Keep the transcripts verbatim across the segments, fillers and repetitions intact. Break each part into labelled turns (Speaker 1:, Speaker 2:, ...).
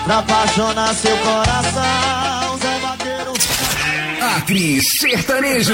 Speaker 1: pra apaixonar seu coração. Zé Vaqueiro.
Speaker 2: Acre Sertanejo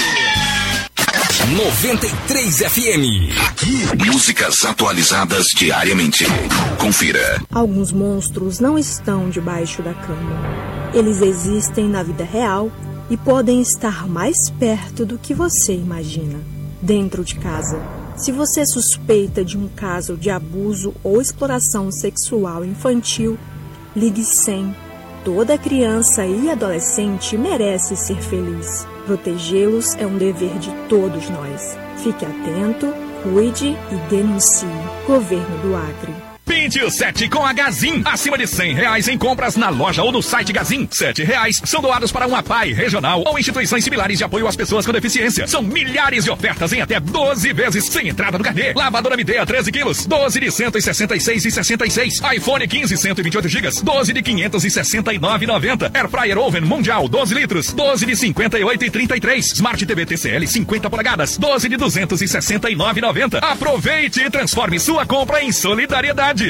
Speaker 2: noventa e três F M. Aqui, músicas atualizadas diariamente. Confira.
Speaker 3: Alguns monstros não estão debaixo da cama. Eles existem na vida real e podem estar mais perto do que você imagina. Dentro de casa, se você suspeita de um caso de abuso ou exploração sexual infantil, ligue cem. Toda criança e adolescente merece ser feliz. Protegê-los é um dever de todos nós. Fique atento, cuide e denuncie. Governo do Acre.
Speaker 4: Pinte o sete com a Gazin. Acima de cem reais em compras na loja ou no site Gazin. Sete reais são doados para um A P A I regional ou instituições similares de apoio às pessoas com deficiência. São milhares de ofertas em até doze vezes sem entrada no carnê. Lavadora Midea treze quilos, doze de cento e sessenta e seis e sessenta e seis. iPhone quinze, cento e vinte e oito gigas, doze de quinhentos e sessenta e nove e noventa. Air Fryer Oven Mundial doze litros, doze de cinquenta e oito e trinta e três. Smart T V T C L cinquenta polegadas, doze de duzentos e sessenta e nove e noventa. Aproveite e transforme sua compra em solidariedade.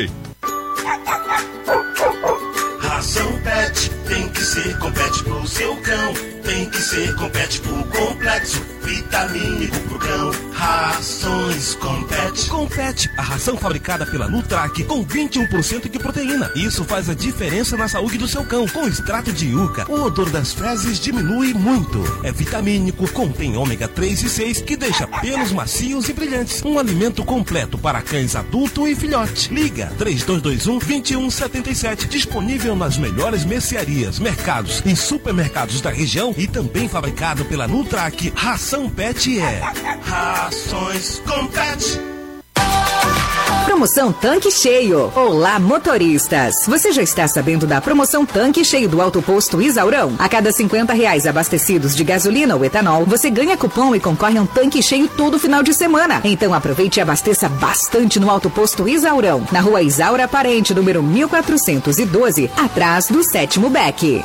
Speaker 5: Ração Pet tem que ser com Pet pro seu cão. Tem que ser com Pet pro complexo vitamínico pro cão. Rações com Pet.
Speaker 6: Com Pet, a ração fabricada pela Nutrac com vinte e um por cento de proteína. Isso faz a diferença na saúde do seu cão. Com extrato de yuca, o odor das fezes diminui muito. É vitamínico, contém ômega três e seis que deixa pelos macios e brilhantes. Um alimento completo para cães adulto e filhote. Liga três dois dois um, dois um sete sete. Disponível nas melhores mercearias, mercados e supermercados da região e também fabricado pela Nutrac. Ração Pet é
Speaker 5: Rações com Pet.
Speaker 7: Promoção Tanque Cheio. Olá, motoristas. Você já está sabendo da promoção Tanque Cheio do Alto Posto Isaurão? A cada cinquenta reais abastecidos de gasolina ou etanol, você ganha cupom e concorre a um tanque cheio todo final de semana. Então aproveite e abasteça bastante no Alto Posto Isaurão, na rua Isaura Parente, número mil quatrocentos e doze, atrás do sétimo Beck.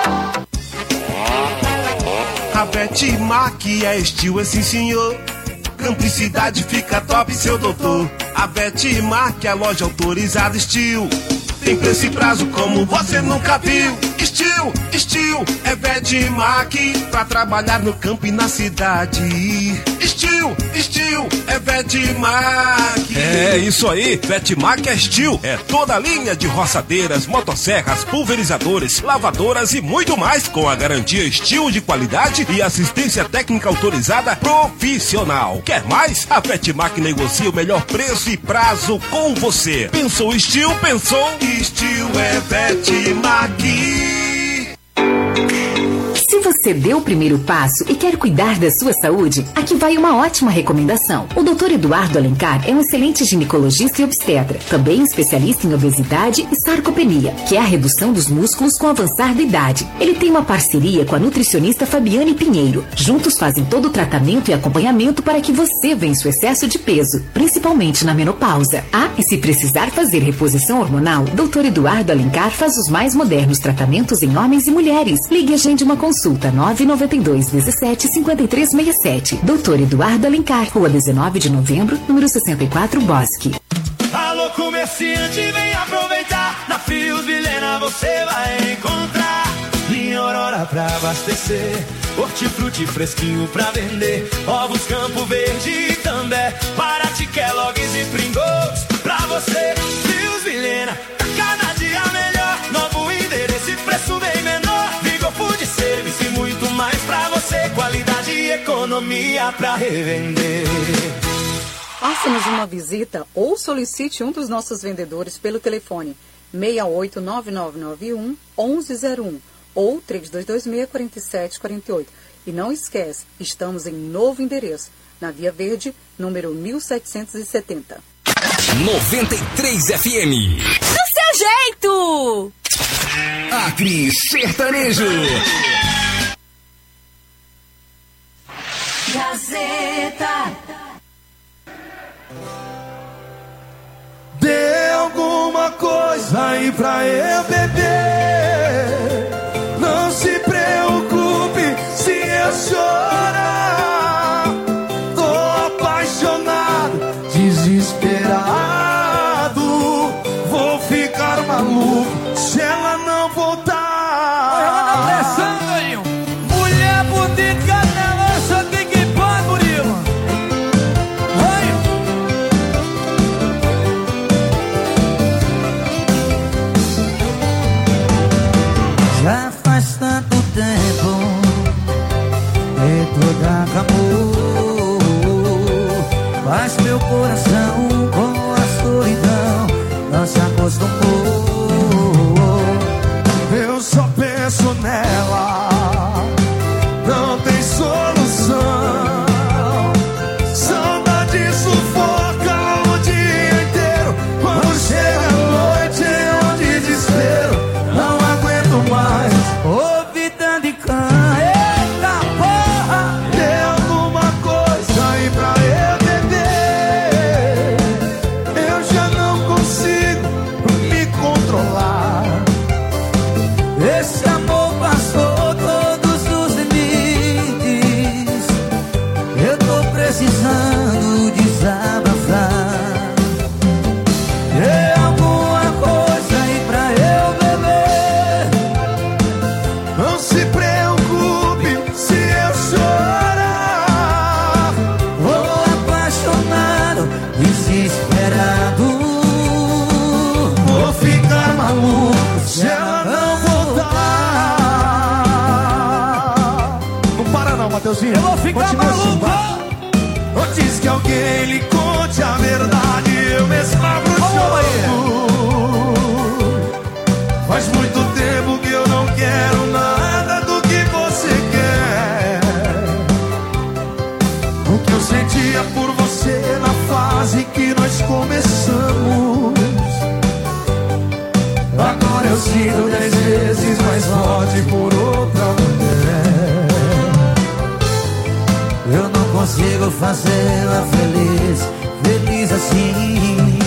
Speaker 5: A Vetmac é estilo, é sim senhor. Cumplicidade fica top, seu doutor. A Vetmac é a loja autorizada Steel. Tem preço e prazo como você nunca viu. Steel, Steel, é Vetmac pra trabalhar no campo e na cidade. Steel, Steel, é Vetmac.
Speaker 6: É isso aí, Vetmac é Steel. É toda a linha de roçadeiras, motosserras, pulverizadores, lavadoras e muito mais, com a garantia Steel de qualidade e assistência técnica autorizada profissional. Quer mais? A Vetmac negocia o melhor preço e prazo com você. Pensou Steel? Pensou?
Speaker 5: Steel é Vetmac.
Speaker 7: Se você deu o primeiro passo e quer cuidar da sua saúde, aqui vai uma ótima recomendação. O doutor Eduardo Alencar é um excelente ginecologista e obstetra, também especialista em obesidade e sarcopenia, que é a redução dos músculos com o avançar da idade. Ele tem uma parceria com a nutricionista Fabiane Pinheiro. Juntos fazem todo o tratamento e acompanhamento para que você vença o excesso de peso, principalmente na menopausa. Ah, e se precisar fazer reposição hormonal, doutor Eduardo Alencar faz os mais modernos tratamentos em homens e mulheres. Ligue e agende uma consulta. Consulta nove nove dois, dezessete, cinquenta e três sessenta e sete. doutor Eduardo Alencar, Rua dezenove de novembro, número sessenta e quatro, Bosque.
Speaker 5: Alô, comerciante, vem aproveitar. Na Fios Vilhena você vai encontrar linha Aurora pra abastecer, hortifruti fresquinho pra vender, ovos Campo Verde e També, Paraty, Kellogg's e Pringles pra você. Fios Vilhena, cada dia melhor, novo endereço e preço bem menor. Vigo Food Service e muito mais pra você, qualidade e economia pra revender.
Speaker 8: Faça-nos uma visita ou solicite um dos nossos vendedores pelo telefone seis oito nove nove nove um, um um zero um ou três dois dois seis, quatro sete quatro oito. E não esquece, estamos em novo endereço, na Via Verde, número mil setecentos e setenta.
Speaker 2: noventa e três F M.
Speaker 9: Do seu jeito!
Speaker 2: Acre Sertanejo.
Speaker 9: Gazeta.
Speaker 5: Dê alguma coisa aí pra eu beber. Não se preocupe se eu chorar. Tô apaixonado, desesperado. Vou ficar maluco se rosto amor. Eu só penso nela, não tem solução. Saudade sufoca o dia inteiro. Quando chega a noite é um desespero. Não aguento mais ouvir tanto de cã. Eita porra! Tem alguma coisa aí pra eu beber? Eu já não consigo me controlar. Esse amor passou todos os limites. Eu tô precisando desabafar. É alguma coisa aí pra eu beber. Não se preocupe se eu chorar. Vou apaixonado, desesperado. Vou ficar maluco se ela não voltar. Não para não, Mateuzinho. Eu vou ficar Continua maluco assim, antes que alguém lhe conte a verdade. Eu mesmo abro o jogo. Faz muito tempo que eu não quero nada do que você quer. O que eu sentia por você na fase que nós começamos, agora eu sinto dez vezes mais forte por outra mulher. Eu não consigo fazê-la feliz, feliz assim.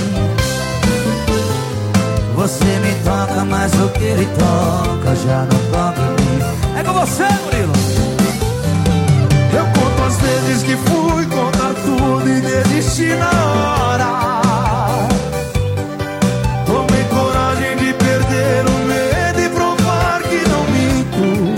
Speaker 5: Você me toca, mas o que ele toca já não toca em mim. É com você, Murilo. Eu conto as vezes que fui contar tudo e desisti na hora. Tomei coragem de perder o medo e provar que não minto.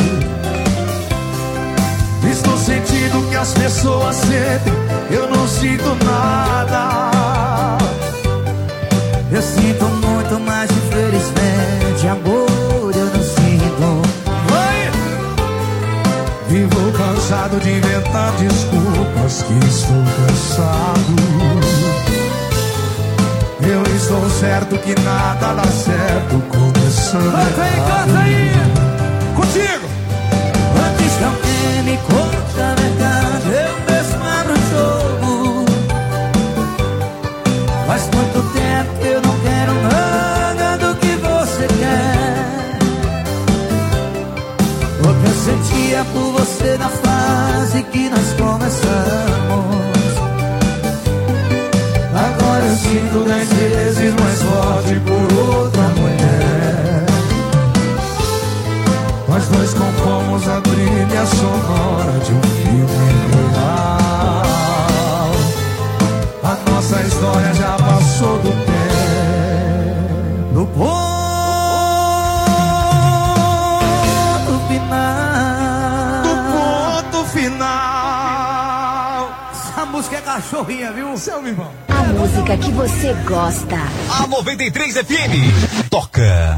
Speaker 5: Estou sentindo que as pessoas sentem, eu não sinto nada. Eu sinto muito, mas infelizmente amor eu não sinto. Vai! Vivo cansado de inventar desculpas, que estou cansado. Eu estou certo que nada dá certo começando. Canta aí, canta aí! Contigo! Antes que alguém me conte a verdade, eu mesmo abro o jogo. Faz muito tempo que eu não quero nada do que você quer. O que eu sentia por você na fase que nós começamos, agora eu sinto dez vezes mais forte por outra mulher. Nós dois compomos a trilha sonora de um filme real. A nossa história já passou do tempo. No ponto final. No ponto final. Essa música é cachorrinha, viu? Seu irmão.
Speaker 7: A música que você gosta.
Speaker 4: A noventa e três F M toca.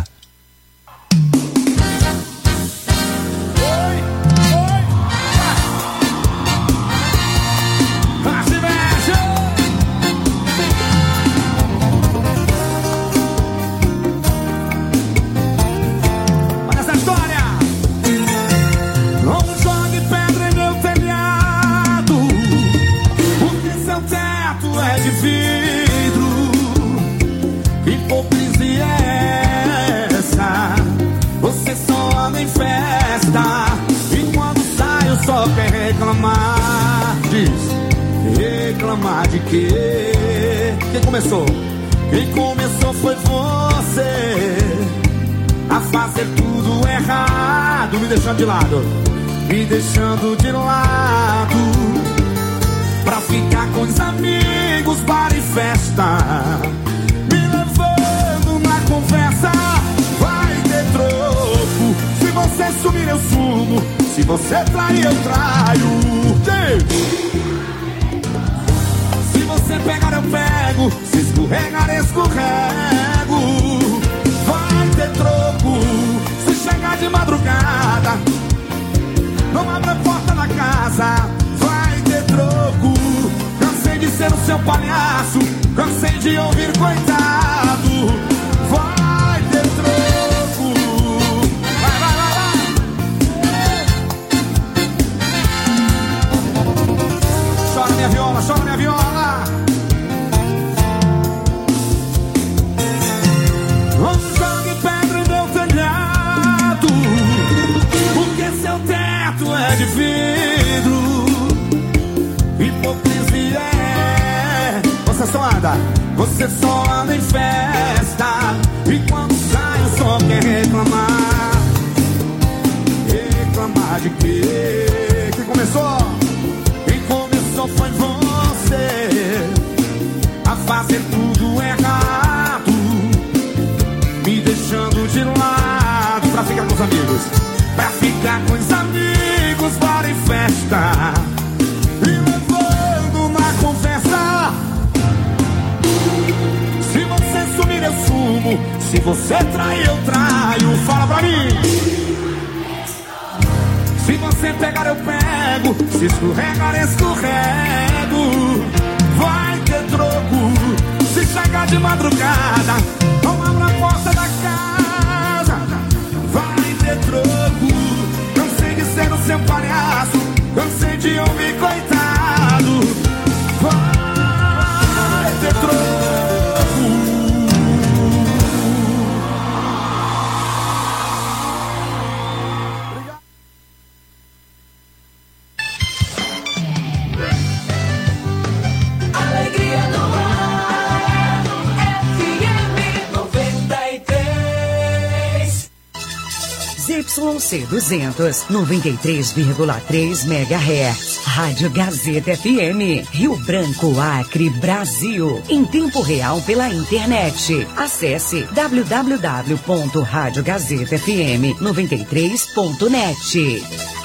Speaker 5: Reclamar, diz, reclamar de quê? Quem começou? Quem começou foi você a fazer tudo errado, me deixando de lado, me deixando de lado, pra ficar com os amigos, bar e festa, me levando na conversa. Vai ter troco, se você sumir eu sumo, se você trair, eu traio. Se você pegar, eu pego. Se escorregar, escorrego. Vai ter troco. Se chegar de madrugada, não abra a porta da casa. Vai ter troco. Cansei de ser o seu palhaço, cansei de ouvir coitado. Vai festa. E quando sai só quer reclamar. Reclamar de quê? Quem começou? Quem começou foi você a fazer tudo errado, me deixando de lado pra ficar com os amigos, pra ficar com os amigos, para em festa e levando na conversa. Se você sumir eu sumo, se você trair eu traio. Fala pra mim. Se você pegar eu pego, se escorregar escorrego. Vai ter troco, se chegar de madrugada, vamos abrir a porta da casa. Vai ter troco, cansei de ser o seu palhaço, cansei de ouvir coitado. Vai ter troco.
Speaker 10: Y C duzentos, noventa e três vírgula três megahertz. Rádio Gazeta F M, Rio Branco, Acre, Brasil. Em tempo real pela internet. Acesse w w w ponto rádio gazeta f m noventa e três ponto net.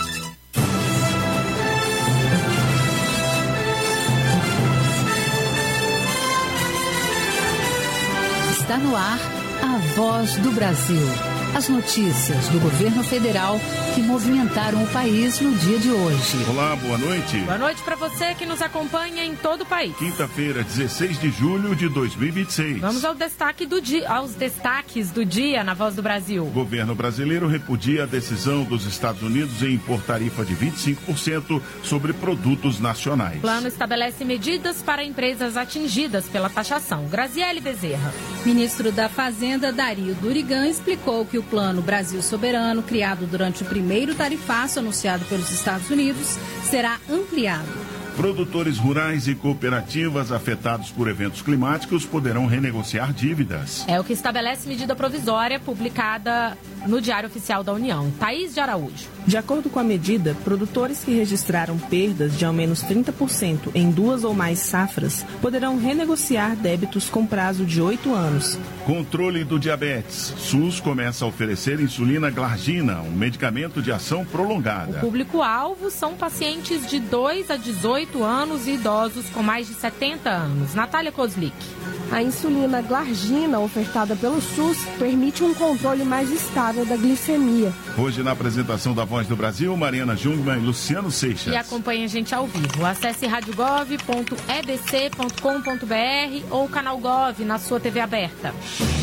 Speaker 11: Está no ar a Voz do Brasil. As notícias do governo federal que movimentaram o país no dia de hoje.
Speaker 12: Olá, boa noite.
Speaker 13: Boa noite para você que nos acompanha em todo o país.
Speaker 12: Quinta-feira, dezesseis de julho de dois mil e vinte e seis.
Speaker 13: Vamos ao destaque do dia, aos destaques do dia na Voz do Brasil.
Speaker 12: O governo brasileiro repudia a decisão dos Estados Unidos em impor tarifa de vinte e cinco por cento sobre produtos nacionais.
Speaker 13: O plano estabelece medidas para empresas atingidas pela taxação. Graziele Bezerra.
Speaker 14: Ministro da Fazenda, Dario Durigan, explicou que o Plano Brasil Soberano, criado durante o primeiro tarifaço anunciado pelos Estados Unidos, será ampliado.
Speaker 12: Produtores rurais e cooperativas afetados por eventos climáticos poderão renegociar dívidas.
Speaker 13: É o que estabelece medida provisória publicada no Diário Oficial da União. Thaís de Araújo.
Speaker 15: De acordo com a medida, produtores que registraram perdas de ao menos trinta por cento em duas ou mais safras poderão renegociar débitos com prazo de oito anos.
Speaker 12: Controle do diabetes. SUS começa a oferecer insulina glargina, um medicamento de ação prolongada.
Speaker 13: O público-alvo são pacientes de dois a dezoito anos e idosos com mais de setenta anos. Natália Kozlik.
Speaker 16: A insulina glargina ofertada pelo SUS permite um controle mais estável da glicemia.
Speaker 12: Hoje, na apresentação da Voz do Brasil, Mariana Jungmann e Luciano Seixas.
Speaker 13: E acompanhe a gente ao vivo. Acesse rádio gov ponto e b c ponto com ponto b r ou canal Gov na sua T V aberta.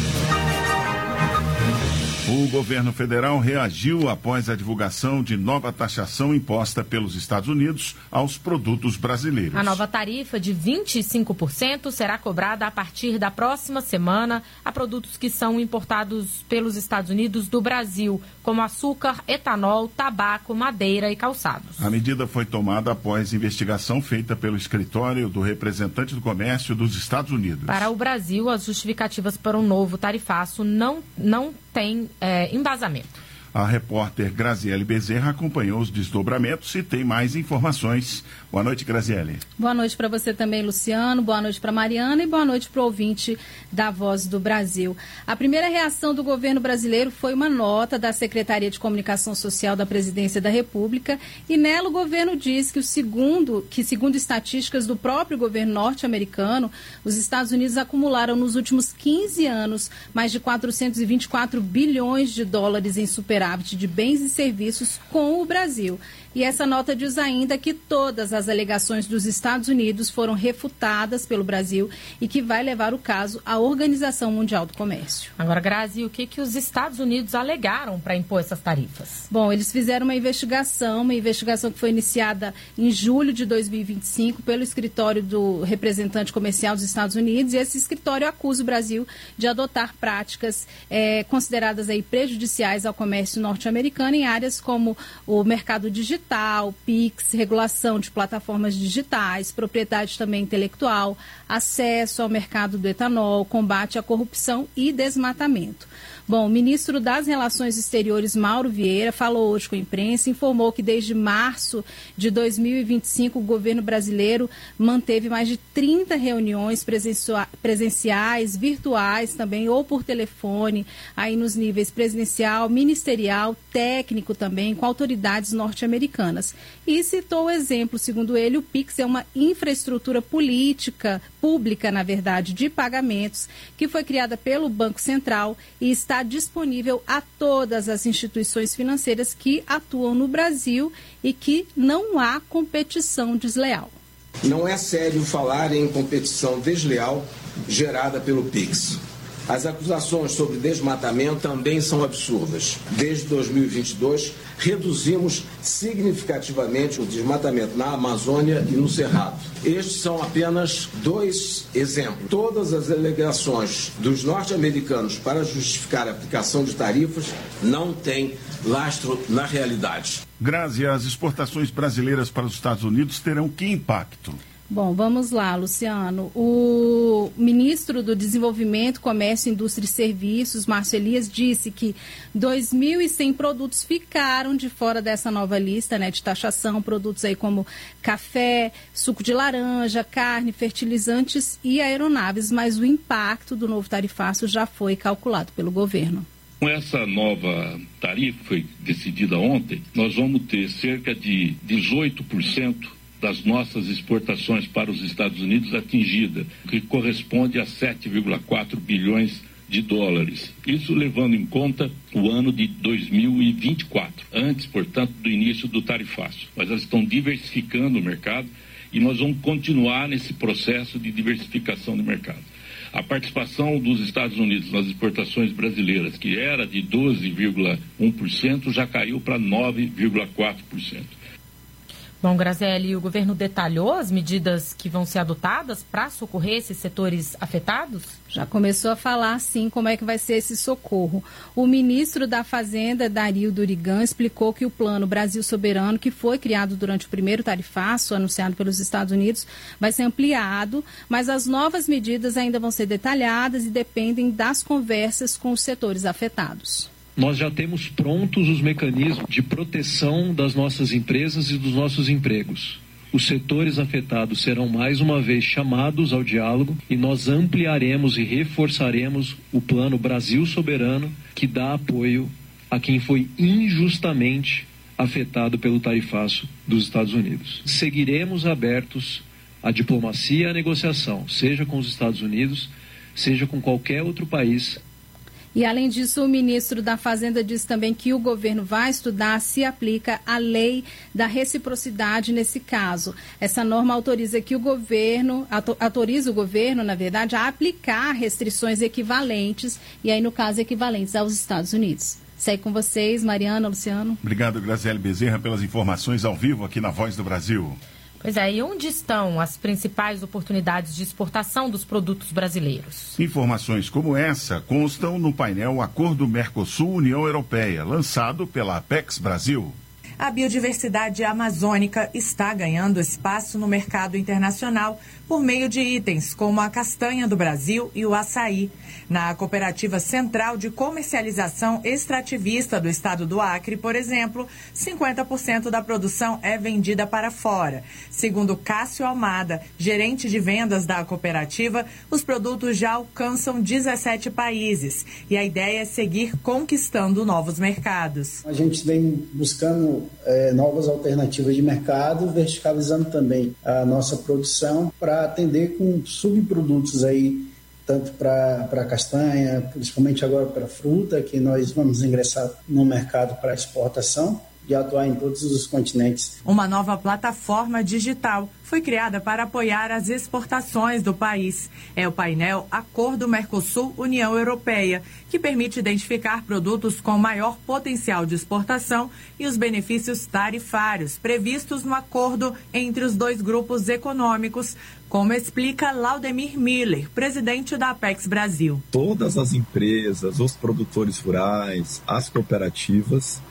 Speaker 12: O governo federal reagiu após a divulgação de nova taxação imposta pelos Estados Unidos aos produtos brasileiros.
Speaker 13: A nova tarifa de vinte e cinco por cento será cobrada a partir da próxima semana a produtos que são importados pelos Estados Unidos do Brasil, como açúcar, etanol, tabaco, madeira e calçados.
Speaker 12: A medida foi tomada após investigação feita pelo escritório do representante do comércio dos Estados Unidos.
Speaker 13: Para o Brasil, as justificativas para um novo tarifaço não, não têm é, embasamento.
Speaker 12: A repórter Graziele Bezerra acompanhou os desdobramentos e tem mais informações. Boa noite, Graziele.
Speaker 14: Boa noite para você também, Luciano. Boa noite para Mariana e boa noite para o ouvinte da Voz do Brasil. A primeira reação do governo brasileiro foi uma nota da Secretaria de Comunicação Social da Presidência da República e nela o governo diz que, o segundo, que segundo estatísticas do próprio governo norte-americano, os Estados Unidos acumularam nos últimos quinze anos mais de quatrocentos e vinte e quatro bilhões de dólares em superávit de bens e serviços com o Brasil. E essa nota diz ainda que todas as alegações dos Estados Unidos foram refutadas pelo Brasil e que vai levar o caso à Organização Mundial do Comércio.
Speaker 13: Agora, Grazi, o que, que os Estados Unidos alegaram para impor essas tarifas?
Speaker 14: Bom, eles fizeram uma investigação, uma investigação que foi iniciada em julho de dois mil e vinte e cinco pelo escritório do representante comercial dos Estados Unidos, e esse escritório acusa o Brasil de adotar práticas é, consideradas aí prejudiciais ao comércio norte-americano em áreas como o mercado digital, digital, Pix, regulação de plataformas digitais, propriedade também intelectual, acesso ao mercado do etanol, combate à corrupção e desmatamento. Bom, o ministro das Relações Exteriores, Mauro Vieira, falou hoje com a imprensa, informou que desde março de dois mil e vinte e cinco o governo brasileiro manteve mais de trinta reuniões presenciais, virtuais também, ou por telefone, aí nos níveis presidencial, ministerial, técnico também, com autoridades norte-americanas. E citou o exemplo, segundo ele, o Pix é uma infraestrutura política, pública, na verdade, de pagamentos, que foi criada pelo Banco Central e está disponível a todas as instituições financeiras que atuam no Brasil e que não há competição desleal.
Speaker 17: Não é sério falar em competição desleal gerada pelo Pix. As acusações sobre desmatamento também são absurdas. Desde dois mil e vinte e dois, reduzimos significativamente o desmatamento na Amazônia e no Cerrado. Estes são apenas dois exemplos. Todas as alegações dos norte-americanos para justificar a aplicação de tarifas não têm lastro na realidade.
Speaker 12: Grazi, as exportações brasileiras para os Estados Unidos terão que impacto?
Speaker 14: Bom, vamos lá, Luciano. O ministro do Desenvolvimento, Comércio, Indústria e Serviços, Márcio Elias, disse que dois mil e cem produtos ficaram de fora dessa nova lista, né, de taxação, produtos aí como café, suco de laranja, carne, fertilizantes e aeronaves, mas o impacto do novo tarifaço já foi calculado pelo governo.
Speaker 18: Com essa nova tarifa, que foi decidida ontem, nós vamos ter cerca de dezoito por cento das nossas exportações para os Estados Unidos atingida, que corresponde a sete vírgula quatro bilhões de dólares. Isso levando em conta o ano de dois mil e vinte e quatro, antes, portanto, do início do tarifaço. Mas elas estão diversificando o mercado e nós vamos continuar nesse processo de diversificação do mercado. A participação dos Estados Unidos nas exportações brasileiras, que era de doze vírgula um por cento, já caiu para nove vírgula quatro por cento.
Speaker 13: Bom, Graziele, o governo detalhou as medidas que vão ser adotadas para socorrer esses setores afetados?
Speaker 14: Já começou a falar, sim, como é que vai ser esse socorro. O ministro da Fazenda, Dario Durigan, explicou que o Plano Brasil Soberano, que foi criado durante o primeiro tarifaço, anunciado pelos Estados Unidos, vai ser ampliado, mas as novas medidas ainda vão ser detalhadas e dependem das conversas com os setores afetados.
Speaker 19: Nós já temos prontos os mecanismos de proteção das nossas empresas e dos nossos empregos. Os setores afetados serão mais uma vez chamados ao diálogo e nós ampliaremos e reforçaremos o Plano Brasil Soberano, que dá apoio a quem foi injustamente afetado pelo tarifaço dos Estados Unidos. Seguiremos abertos à diplomacia e à negociação, seja com os Estados Unidos, seja com qualquer outro país.
Speaker 14: E, além disso, o ministro da Fazenda disse também que o governo vai estudar se aplica a lei da reciprocidade nesse caso. Essa norma autoriza que o governo, autoriza o governo, na verdade, a aplicar restrições equivalentes, e aí, no caso, equivalentes aos Estados Unidos. Segue com vocês, Mariana, Luciano.
Speaker 12: Obrigado, Graziele Bezerra, pelas informações ao vivo aqui na Voz do Brasil.
Speaker 13: Pois é, e onde estão as principais oportunidades de exportação dos produtos brasileiros?
Speaker 12: Informações como essa constam no painel Acordo Mercosul-União Europeia, lançado pela Apex Brasil.
Speaker 20: A biodiversidade amazônica está ganhando espaço no mercado internacional por meio de itens como a castanha do Brasil e o açaí. Na Cooperativa Central de Comercialização Extrativista do Estado do Acre, por exemplo, cinquenta por cento da produção é vendida para fora. Segundo Cássio Almada, gerente de vendas da cooperativa, os produtos já alcançam dezessete países e a ideia é seguir conquistando novos mercados.
Speaker 21: A gente vem buscando é, novas alternativas de mercado, verticalizando também a nossa produção para atender com subprodutos aí, tanto para a castanha, principalmente agora para fruta, que nós vamos ingressar no mercado para exportação e atuar em todos os continentes.
Speaker 20: Uma nova plataforma digital foi criada para apoiar as exportações do país. É o painel Acordo Mercosul-União Europeia, que permite identificar produtos com maior potencial de exportação e os benefícios tarifários previstos no acordo entre os dois grupos econômicos, como explica Laudemir Miller, presidente da Apex Brasil.
Speaker 22: Todas as empresas, os produtores rurais, as cooperativas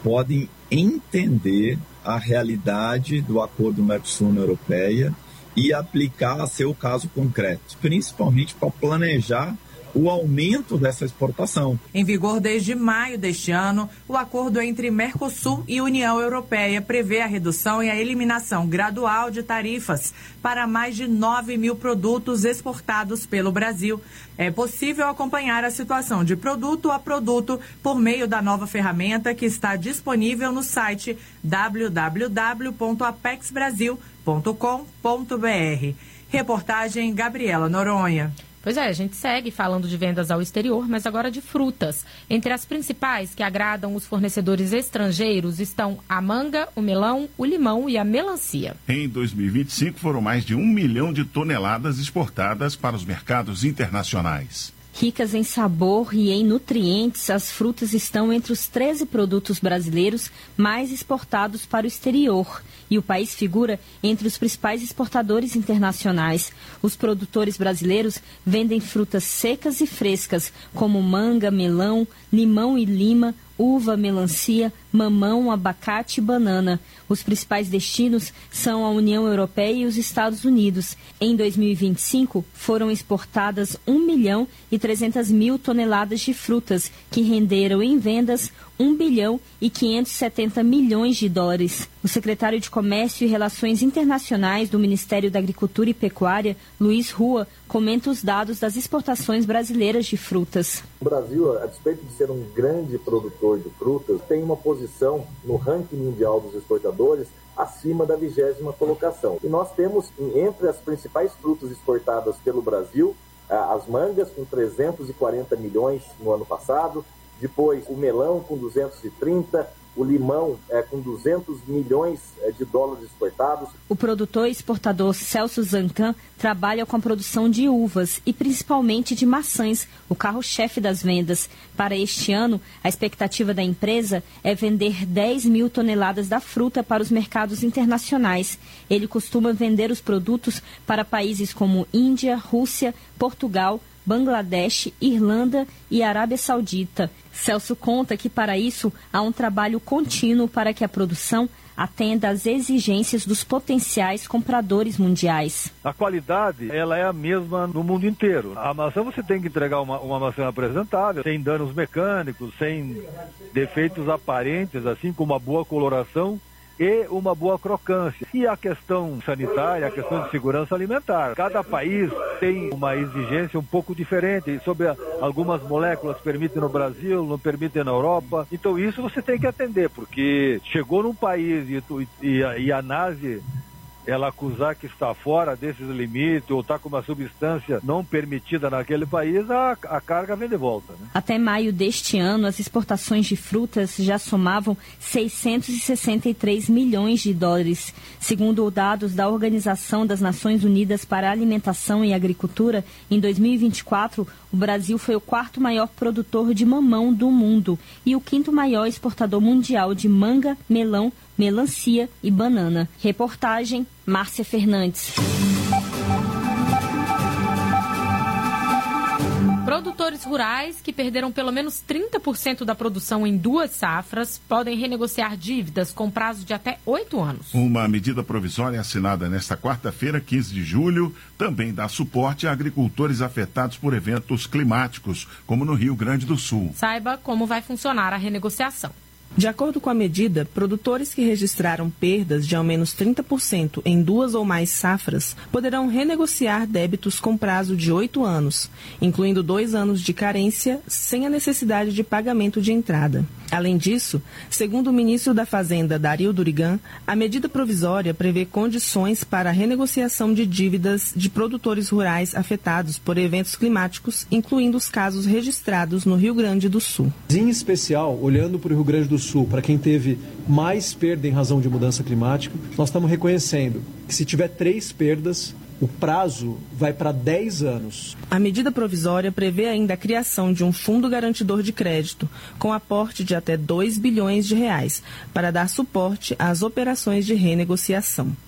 Speaker 1: podem entender a realidade do acordo Mercosul-União Europeia e aplicar a seu caso concreto, principalmente para planejar o aumento dessa exportação.
Speaker 20: Em vigor desde maio deste ano, o acordo entre Mercosul e União Europeia prevê a redução e a eliminação gradual de tarifas para mais de nove mil produtos exportados pelo Brasil. É possível acompanhar a situação de produto a produto por meio da nova ferramenta que está disponível no site w w w ponto apex brasil ponto com ponto b r. Reportagem Gabriela Noronha.
Speaker 13: Pois é, a gente segue falando de vendas ao exterior, mas agora de frutas. Entre as principais que agradam os fornecedores estrangeiros estão a manga, o melão, o limão e a melancia.
Speaker 12: Em dois mil e vinte e cinco foram mais de um milhão de toneladas exportadas para os mercados internacionais.
Speaker 22: Ricas em sabor e em nutrientes, as frutas estão entre os treze produtos brasileiros mais exportados para o exterior. E o país figura entre os principais exportadores internacionais. Os produtores brasileiros vendem frutas secas e frescas, como manga, melão, limão e lima, uva, melancia, mamão, abacate e banana. Os principais destinos são a União Europeia e os Estados Unidos. Em dois mil e vinte e cinco, foram exportadas um milhão e trezentas mil toneladas de frutas, que renderam em vendas um bilhão e quinhentos e setenta milhões de dólares. O secretário de Comércio e Relações Internacionais do Ministério da Agricultura e Pecuária, Luiz Rua, comenta os dados das exportações brasileiras de frutas.
Speaker 23: O Brasil, a despeito de ser um grande produtor de frutas, tem uma posição no ranking mundial dos exportadores acima da vigésima colocação. E nós temos, entre as principais frutas exportadas pelo Brasil, as mangas com trezentos e quarenta milhões no ano passado, depois o melão com duzentos e trinta, o limão é, com duzentos milhões é, de dólares exportados.
Speaker 22: O produtor e exportador Celso Zancan trabalha com a produção de uvas e principalmente de maçãs, o carro-chefe das vendas. Para este ano, a expectativa da empresa é vender dez mil toneladas da fruta para os mercados internacionais. Ele costuma vender os produtos para países como Índia, Rússia, Portugal, Bangladesh, Irlanda e Arábia Saudita. Celso conta que para isso há um trabalho contínuo para que a produção atenda às exigências dos potenciais compradores mundiais.
Speaker 24: A qualidade, ela é a mesma no mundo inteiro. A maçã você tem que entregar uma, uma maçã apresentável, sem danos mecânicos, sem defeitos aparentes, assim como uma boa coloração e uma boa crocância. E a questão sanitária, a questão de segurança alimentar. Cada país tem uma exigência um pouco diferente sobre a, algumas moléculas permitem no Brasil, não permitem na Europa. Então isso você tem que atender, porque chegou num país e, e, e a ANASE ela acusar que está fora desses limites ou está com uma substância não permitida naquele país, a, a carga vem de volta. Né?
Speaker 22: Até maio deste ano, as exportações de frutas já somavam seiscentos e sessenta e três milhões de dólares. Segundo dados da Organização das Nações Unidas para a Alimentação e Agricultura, em dois mil e vinte e quatro, o Brasil foi o quarto maior produtor de mamão do mundo e o quinto maior exportador mundial de manga, melão, melancia e banana. Reportagem Márcia Fernandes.
Speaker 13: Produtores rurais que perderam pelo menos trinta por cento da produção em duas safras podem renegociar dívidas com prazo de até oito anos.
Speaker 12: Uma medida provisória assinada nesta quarta-feira, quinze de julho, também dá suporte a agricultores afetados por eventos climáticos, como no Rio Grande do Sul.
Speaker 13: Saiba como vai funcionar a renegociação.
Speaker 15: De acordo com a medida, produtores que registraram perdas de ao menos trinta por cento em duas ou mais safras poderão renegociar débitos com prazo de oito anos, incluindo dois anos de carência, sem a necessidade de pagamento de entrada. Além disso, segundo o ministro da Fazenda, Dario Durigan, a medida provisória prevê condições para a renegociação de dívidas de produtores rurais afetados por eventos climáticos, incluindo os casos registrados no Rio Grande do Sul.
Speaker 25: Em especial, olhando para o Rio Grande do Sul, para quem teve mais perda em razão de mudança climática, nós estamos reconhecendo que se tiver três perdas, o prazo vai para dez anos.
Speaker 15: A medida provisória prevê ainda a criação de um fundo garantidor de crédito, com aporte de até dois bilhões de reais, para dar suporte às operações de renegociação.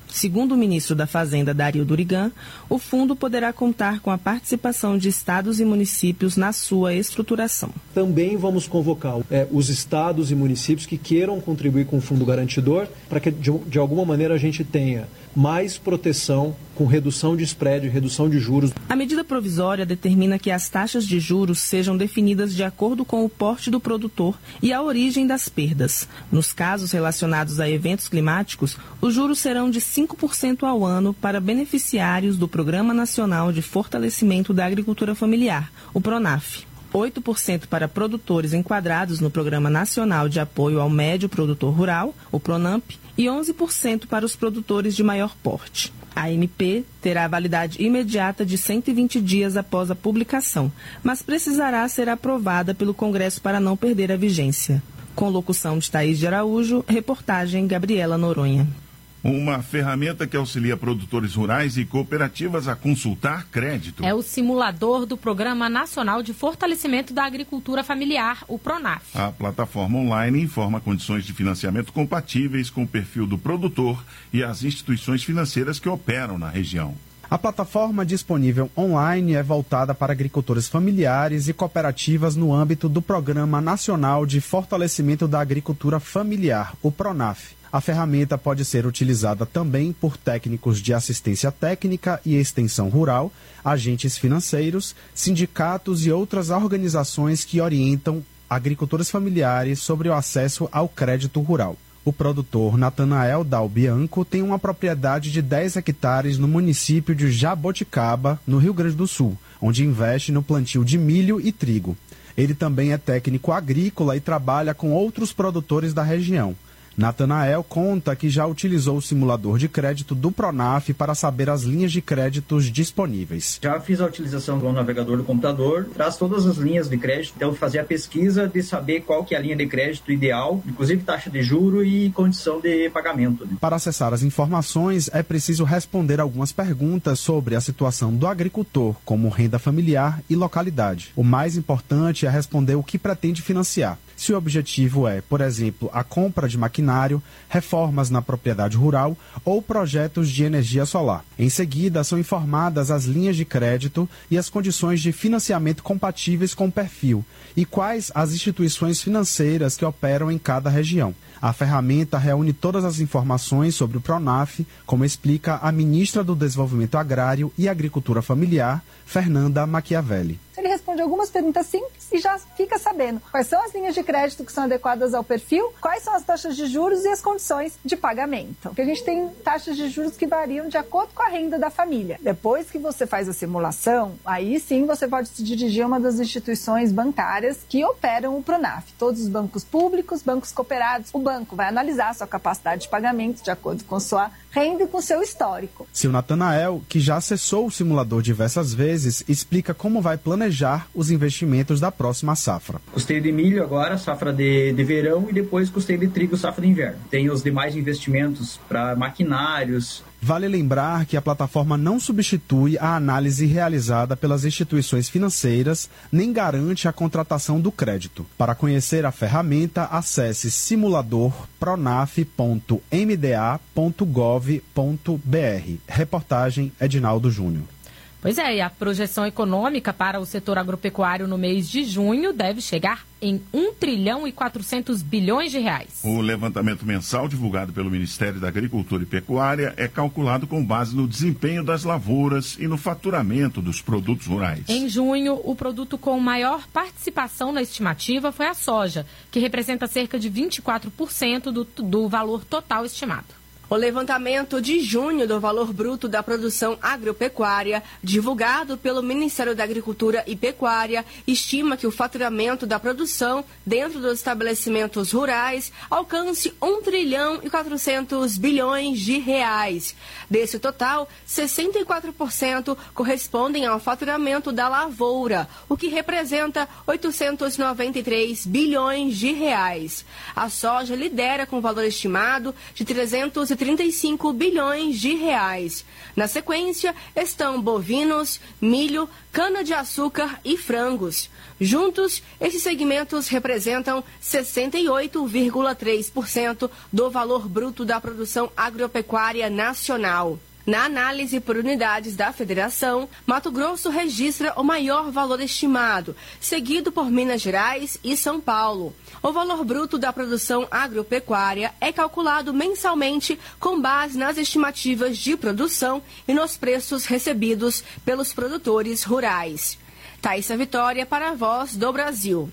Speaker 15: Segundo o ministro da Fazenda, Dario Durigan, o fundo poderá contar com a participação de estados e municípios na sua estruturação.
Speaker 25: Também vamos convocar é, os estados e municípios que queiram contribuir com o fundo garantidor para que, de, de alguma maneira, a gente tenha mais proteção com redução de spread, redução de juros.
Speaker 15: A medida provisória determina que as taxas de juros sejam definidas de acordo com o porte do produtor e a origem das perdas. Nos casos relacionados a eventos climáticos, os juros serão de cinco por cento ao ano para beneficiários do Programa Nacional de Fortalecimento da Agricultura Familiar, o PRONAF. oito por cento para produtores enquadrados no Programa Nacional de Apoio ao Médio Produtor Rural, o PRONAMP, e onze por cento para os produtores de maior porte. A M P terá validade imediata de cento e vinte dias após a publicação, mas precisará ser aprovada pelo Congresso para não perder a vigência. Com locução de Thaís de Araújo, reportagem Gabriela Noronha.
Speaker 12: Uma ferramenta que auxilia produtores rurais e cooperativas a consultar crédito.
Speaker 13: É o simulador do Programa Nacional de Fortalecimento da Agricultura Familiar, o PRONAF.
Speaker 12: A plataforma online informa condições de financiamento compatíveis com o perfil do produtor e as instituições financeiras que operam na região.
Speaker 2: A plataforma disponível online é voltada para agricultores familiares e cooperativas no âmbito do Programa Nacional de Fortalecimento da Agricultura Familiar, o PRONAF. A ferramenta pode ser utilizada também por técnicos de assistência técnica e extensão rural, agentes financeiros, sindicatos e outras organizações que orientam agricultores familiares sobre o acesso ao crédito rural. O produtor Natanael Dal Bianco tem uma propriedade de dez hectares no município de Jaboticaba, no Rio Grande do Sul, onde investe no plantio de milho e trigo. Ele também é técnico agrícola e trabalha com outros produtores da região. Natanael conta que já utilizou o simulador de crédito do PRONAF para saber as linhas de créditos disponíveis.
Speaker 3: Já fiz a utilização do navegador do computador, traz todas as linhas de crédito, então fazer a pesquisa de saber qual que é a linha de crédito ideal, inclusive taxa de juro e condição de pagamento. Né?
Speaker 2: Para acessar as informações, é preciso responder algumas perguntas sobre a situação do agricultor, como renda familiar e localidade. O mais importante é responder o que pretende financiar. Se o objetivo é, por exemplo, a compra de maquinário, reformas na propriedade rural ou projetos de energia solar. Em seguida, são informadas as linhas de crédito e as condições de financiamento compatíveis com o perfil e quais as instituições financeiras que operam em cada região. A ferramenta reúne todas as informações sobre o PRONAF, como explica a ministra do Desenvolvimento Agrário e Agricultura Familiar, Fernanda Machiavelli.
Speaker 6: Ele responde algumas perguntas simples e já fica sabendo quais são as linhas de crédito que são adequadas ao perfil, quais são as taxas de juros e as condições de pagamento. Porque a gente tem taxas de juros que variam de acordo com a renda da família. Depois que você faz a simulação, aí sim você pode se dirigir a uma das instituições bancárias que operam o PRONAF. Todos os bancos públicos, bancos cooperados. O banco vai analisar a sua capacidade de pagamento de acordo com sua renda e com seu histórico.
Speaker 2: Seu Natanael, que já acessou o simulador diversas vezes, explica como vai planejar os investimentos da próxima safra.
Speaker 3: Custeio de milho agora, safra de, de verão, e depois custeio de trigo, safra de inverno. Tem os demais investimentos para maquinários.
Speaker 2: Vale lembrar que a plataforma não substitui a análise realizada pelas instituições financeiras, nem garante a contratação do crédito. Para conhecer a ferramenta, acesse simulador pronaf ponto m d a ponto gov ponto b r. Reportagem Edinaldo Júnior.
Speaker 13: Pois é, e a projeção econômica para o setor agropecuário no mês de junho deve chegar em um trilhão e quatrocentos bilhões de reais.
Speaker 12: O levantamento mensal divulgado pelo Ministério da Agricultura e Pecuária é calculado com base no desempenho das lavouras e no faturamento dos produtos rurais.
Speaker 13: Em junho, o produto com maior participação na estimativa foi a soja, que representa cerca de vinte e quatro por cento do, do valor total estimado.
Speaker 8: O levantamento de junho do valor bruto da produção agropecuária, divulgado pelo Ministério da Agricultura e Pecuária, estima que o faturamento da produção dentro dos estabelecimentos rurais alcance um trilhão e quatrocentos bilhões de reais. Desse total, sessenta e quatro por cento correspondem ao faturamento da lavoura, o que representa oitocentos e noventa e três bilhões de reais. A soja lidera com valor estimado de trezentos e trinta e cinco bilhões de reais. Na sequência, estão bovinos, milho, cana-de-açúcar e frangos. Juntos, esses segmentos representam sessenta e oito vírgula três por cento do valor bruto da produção agropecuária nacional. Na análise por unidades da Federação, Mato Grosso registra o maior valor estimado, seguido por Minas Gerais e São Paulo. O valor bruto da produção agropecuária é calculado mensalmente com base nas estimativas de produção e nos preços recebidos pelos produtores rurais. Thaísa Vitória para a Voz do Brasil.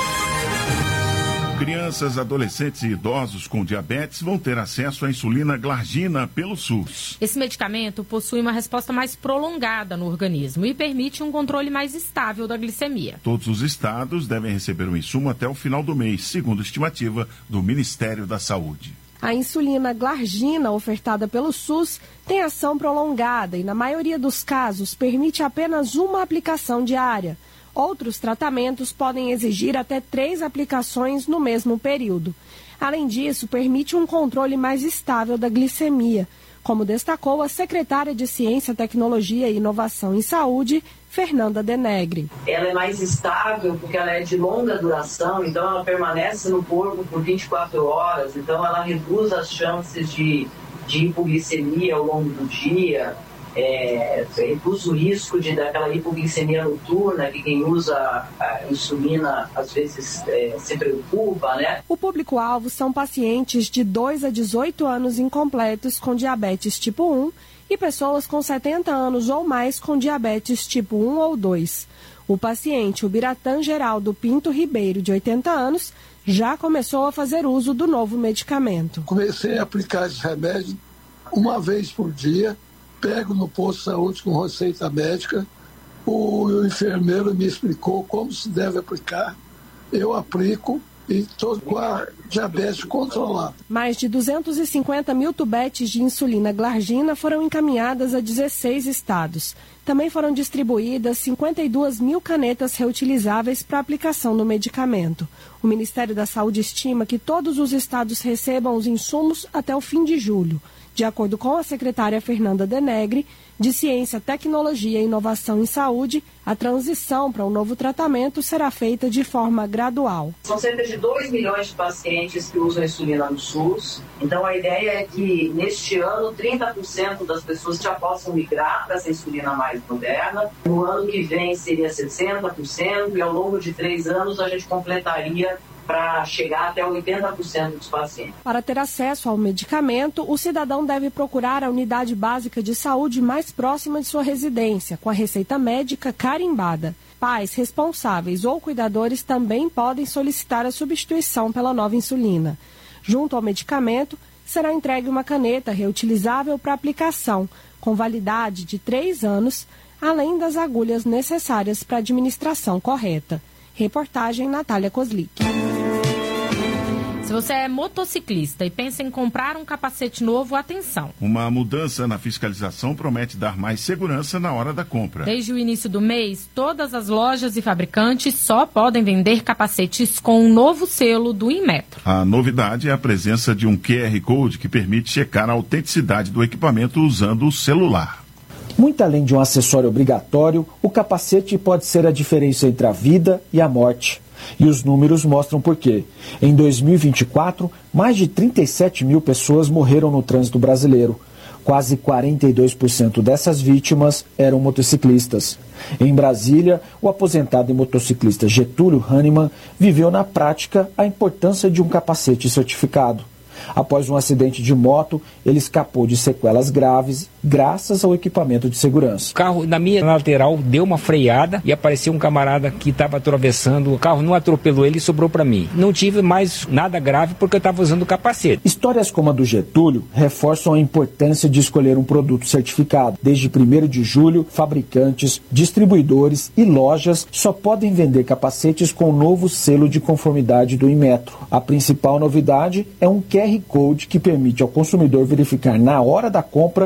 Speaker 12: Crianças, adolescentes e idosos com diabetes vão ter acesso à insulina glargina pelo SUS.
Speaker 13: Esse medicamento possui uma resposta mais prolongada no organismo e permite um controle mais estável da glicemia.
Speaker 12: Todos os estados devem receber o insumo até o final do mês, segundo estimativa do Ministério da Saúde.
Speaker 16: A insulina glargina, ofertada pelo SUS, tem ação prolongada e, na maioria dos casos, permite apenas uma aplicação diária. Outros tratamentos podem exigir até três aplicações no mesmo período. Além disso, permite um controle mais estável da glicemia, como destacou a secretária de Ciência, Tecnologia e Inovação em Saúde, Fernanda Denegri.
Speaker 4: Ela é mais estável porque ela é de longa duração, então ela permanece no corpo por vinte e quatro horas, então ela reduz as chances de, de hipoglicemia ao longo do dia. É, reduz o risco de daquela hipoglicemia noturna que quem usa a insulina às vezes é, se preocupa, né?
Speaker 16: O público-alvo são pacientes de dois a dezoito anos incompletos com diabetes tipo um e pessoas com setenta anos ou mais com diabetes tipo um ou dois. O paciente, o Biratã Geraldo Pinto Ribeiro, de oitenta anos, já começou a fazer uso do novo medicamento.
Speaker 5: Comecei a aplicar esse remédio uma vez por dia. Pego no posto de saúde com receita médica, o enfermeiro me explicou como se deve aplicar, eu aplico e estou com a diabetes controlada.
Speaker 16: Mais de duzentos e cinquenta mil tubetes de insulina glargina foram encaminhadas a dezesseis estados. Também foram distribuídas cinquenta e duas mil canetas reutilizáveis para aplicação do medicamento. O Ministério da Saúde estima que todos os estados recebam os insumos até o fim de julho. De acordo com a secretária Fernanda Denegri, de Ciência, Tecnologia e Inovação em Saúde, a transição para um novo tratamento será feita de forma gradual.
Speaker 4: São cerca de dois milhões de pacientes que usam insulina no SUS. Então, a ideia é que, neste ano, trinta por cento das pessoas já possam migrar para essa insulina mais moderna. No ano que vem, seria sessenta por cento e, ao longo de três anos, a gente completaria para chegar até oitenta por cento dos pacientes.
Speaker 16: Para ter acesso ao medicamento, o cidadão deve procurar a unidade básica de saúde mais próxima de sua residência, com a receita médica carimbada. Pais, responsáveis ou cuidadores também podem solicitar a substituição pela nova insulina. Junto ao medicamento, será entregue uma caneta reutilizável para aplicação, com validade de três anos, além das agulhas necessárias para a administração correta. Reportagem Natália Kozlik.
Speaker 13: Se você é motociclista e pensa em comprar um capacete novo, atenção.
Speaker 12: Uma mudança na fiscalização promete dar mais segurança na hora da compra.
Speaker 13: Desde o início do mês, todas as lojas e fabricantes só podem vender capacetes com um novo selo do Inmetro.
Speaker 12: A novidade é a presença de um Q R Code que permite checar a autenticidade do equipamento usando o celular.
Speaker 7: Muito além de um acessório obrigatório, o capacete pode ser a diferença entre a vida e a morte. E os números mostram por quê. Em dois mil e vinte e quatro, mais de trinta e sete mil pessoas morreram no trânsito brasileiro. Quase quarenta e dois por cento dessas vítimas eram motociclistas. Em Brasília, o aposentado e motociclista Getúlio Hahnemann viveu na prática a importância de um capacete certificado. Após um acidente de moto, ele escapou de sequelas graves graças ao equipamento de segurança.
Speaker 9: O carro na minha lateral deu uma freada e apareceu um camarada que estava atravessando. O carro não atropelou ele e sobrou para mim. Não tive mais nada grave porque eu estava usando o capacete.
Speaker 7: Histórias como a do Getúlio reforçam a importância de escolher um produto certificado. Desde primeiro de julho, fabricantes, distribuidores e lojas só podem vender capacetes com o novo selo de conformidade do Inmetro. A principal novidade é um Q R Code que permite ao consumidor verificar na hora da compra se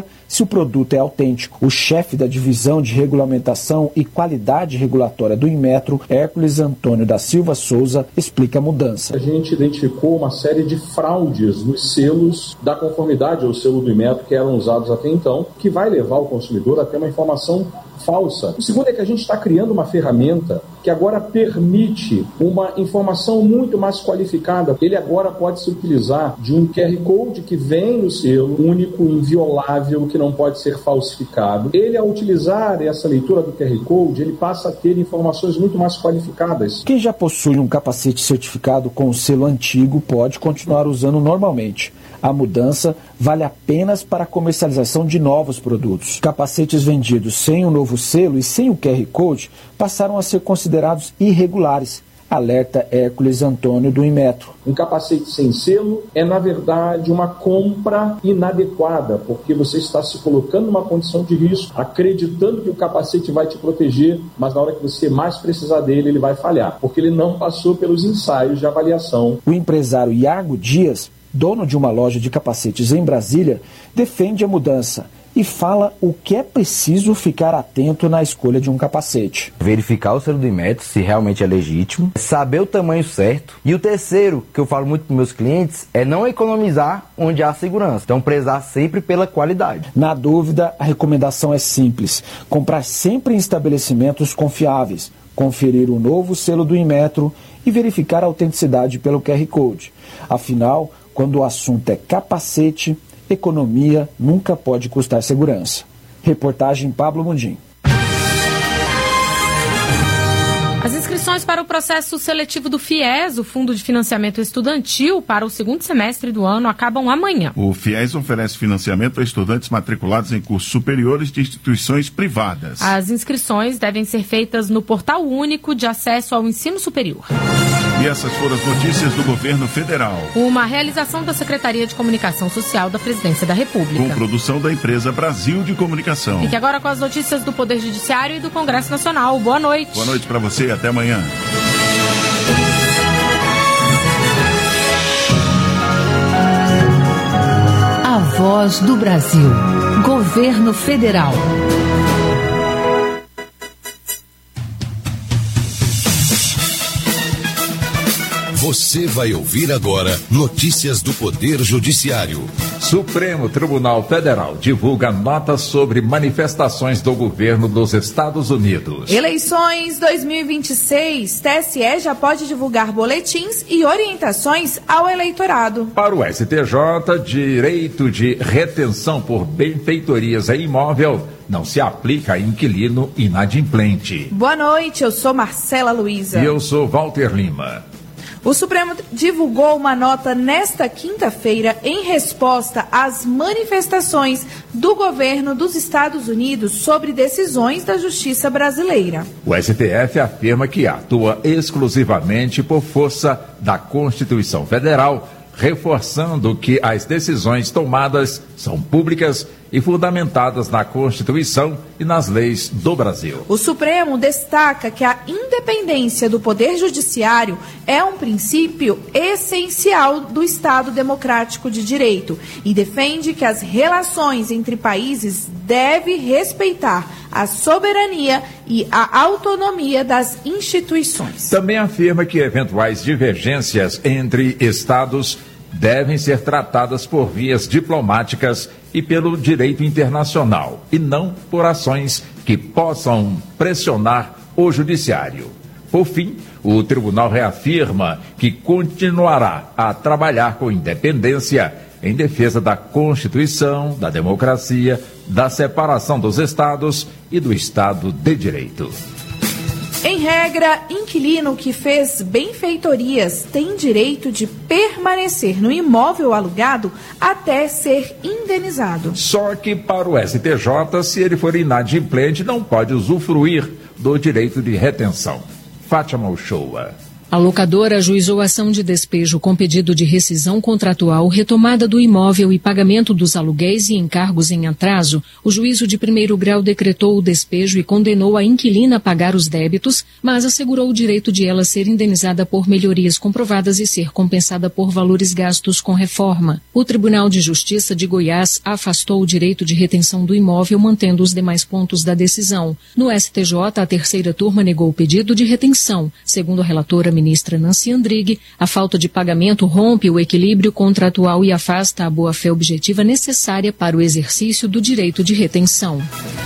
Speaker 7: o produto é autêntico. O chefe da Divisão de Regulamentação e Qualidade Regulatória do Inmetro, Hércules Antônio da Silva Souza, explica a mudança.
Speaker 10: A gente identificou uma série de fraudes nos selos da conformidade ao selo do Inmetro que eram usados até então, que vai levar o consumidor a ter uma informação falsa. O segundo é que a gente está criando uma ferramenta que agora permite uma informação muito mais qualificada. Ele agora pode se utilizar de um Q R Code que vem no selo, único, inviolável, que não pode ser falsificado. Ele, ao utilizar essa leitura do Q R Code, ele passa a ter informações muito mais qualificadas.
Speaker 7: Quem já possui um capacete certificado com o selo antigo pode continuar usando normalmente. A mudança vale apenas para a comercialização de novos produtos. Capacetes vendidos sem o novo selo e sem o Q R Code passaram a ser considerados irregulares, alerta Hércules Antônio do Inmetro.
Speaker 10: Um capacete sem selo é, na verdade, uma compra inadequada, porque você está se colocando numa condição de risco, acreditando que o capacete vai te proteger, mas na hora que você mais precisar dele, ele vai falhar, porque ele não passou pelos ensaios de avaliação.
Speaker 7: O empresário Iago Dias, dono de uma loja de capacetes em Brasília, defende a mudança e fala o que é preciso ficar atento na escolha de um capacete.
Speaker 11: Verificar o selo do Inmetro, se realmente é legítimo, saber o tamanho certo. E o terceiro, que eu falo muito para meus clientes, é não economizar onde há segurança. Então, prezar sempre pela qualidade.
Speaker 7: Na dúvida, a recomendação é simples: comprar sempre em estabelecimentos confiáveis, conferir o novo selo do Inmetro e verificar a autenticidade pelo Q R Code. Afinal, quando o assunto é capacete, economia nunca pode custar segurança. Reportagem Pablo Mundim.
Speaker 13: As inscrições para o processo seletivo do FIES, o Fundo de Financiamento Estudantil, para o segundo semestre do ano, acabam amanhã.
Speaker 12: O FIES oferece financiamento a estudantes matriculados em cursos superiores de instituições privadas.
Speaker 13: As inscrições devem ser feitas no Portal Único de Acesso ao Ensino Superior.
Speaker 12: E essas foram as notícias do governo federal.
Speaker 13: Uma realização da Secretaria de Comunicação Social da Presidência da República.
Speaker 12: Com produção da empresa Brasil de Comunicação.
Speaker 13: Fique agora com as notícias do Poder Judiciário e do Congresso Nacional. Boa noite.
Speaker 12: Boa noite para você e até amanhã.
Speaker 17: A Voz do Brasil. Governo Federal.
Speaker 18: Você vai ouvir agora notícias do Poder Judiciário.
Speaker 19: Supremo Tribunal Federal divulga nota sobre manifestações do governo dos Estados Unidos.
Speaker 26: Eleições dois mil e vinte e seis. T S E já pode divulgar boletins e orientações ao eleitorado.
Speaker 19: Para o S T J, direito de retenção por benfeitorias em imóvel não se aplica a inquilino inadimplente.
Speaker 26: Boa noite, eu sou Marcela Luiza.
Speaker 19: E eu sou Walter Lima.
Speaker 26: O Supremo divulgou uma nota nesta quinta-feira em resposta às manifestações do governo dos Estados Unidos sobre decisões da justiça brasileira.
Speaker 19: O S T F afirma que atua exclusivamente por força da Constituição Federal, reforçando que as decisões tomadas são públicas e fundamentadas na Constituição e nas leis do Brasil.
Speaker 26: O Supremo destaca que a independência do Poder Judiciário é um princípio essencial do Estado Democrático de Direito e defende que as relações entre países devem respeitar a soberania e a autonomia das instituições.
Speaker 19: Também afirma que eventuais divergências entre Estados devem ser tratadas por vias diplomáticas e pelo direito internacional, e não por ações que possam pressionar o judiciário. Por fim, o tribunal reafirma que continuará a trabalhar com independência em defesa da Constituição, da democracia, da separação dos Estados e do Estado de Direito.
Speaker 26: Em regra, inquilino que fez benfeitorias tem direito de permanecer no imóvel alugado até ser indenizado.
Speaker 19: Só que para o S T J, se ele for inadimplente, não pode usufruir do direito de retenção. Fátima Uchoa.
Speaker 1: A locadora ajuizou ação de despejo com pedido de rescisão contratual, retomada do imóvel e pagamento dos aluguéis e encargos em atraso. O juízo de primeiro grau decretou o despejo e condenou a inquilina a pagar os débitos, mas assegurou o direito de ela ser indenizada por melhorias comprovadas e ser compensada por valores gastos com reforma. O Tribunal de Justiça de Goiás afastou o direito de retenção do imóvel, mantendo os demais pontos da decisão. No S T J, a terceira turma negou o pedido de retenção. Segundo a relatora ministra Nancy Andrighi, a falta de pagamento rompe o equilíbrio contratual e afasta a boa-fé objetiva necessária para o exercício do direito de retenção.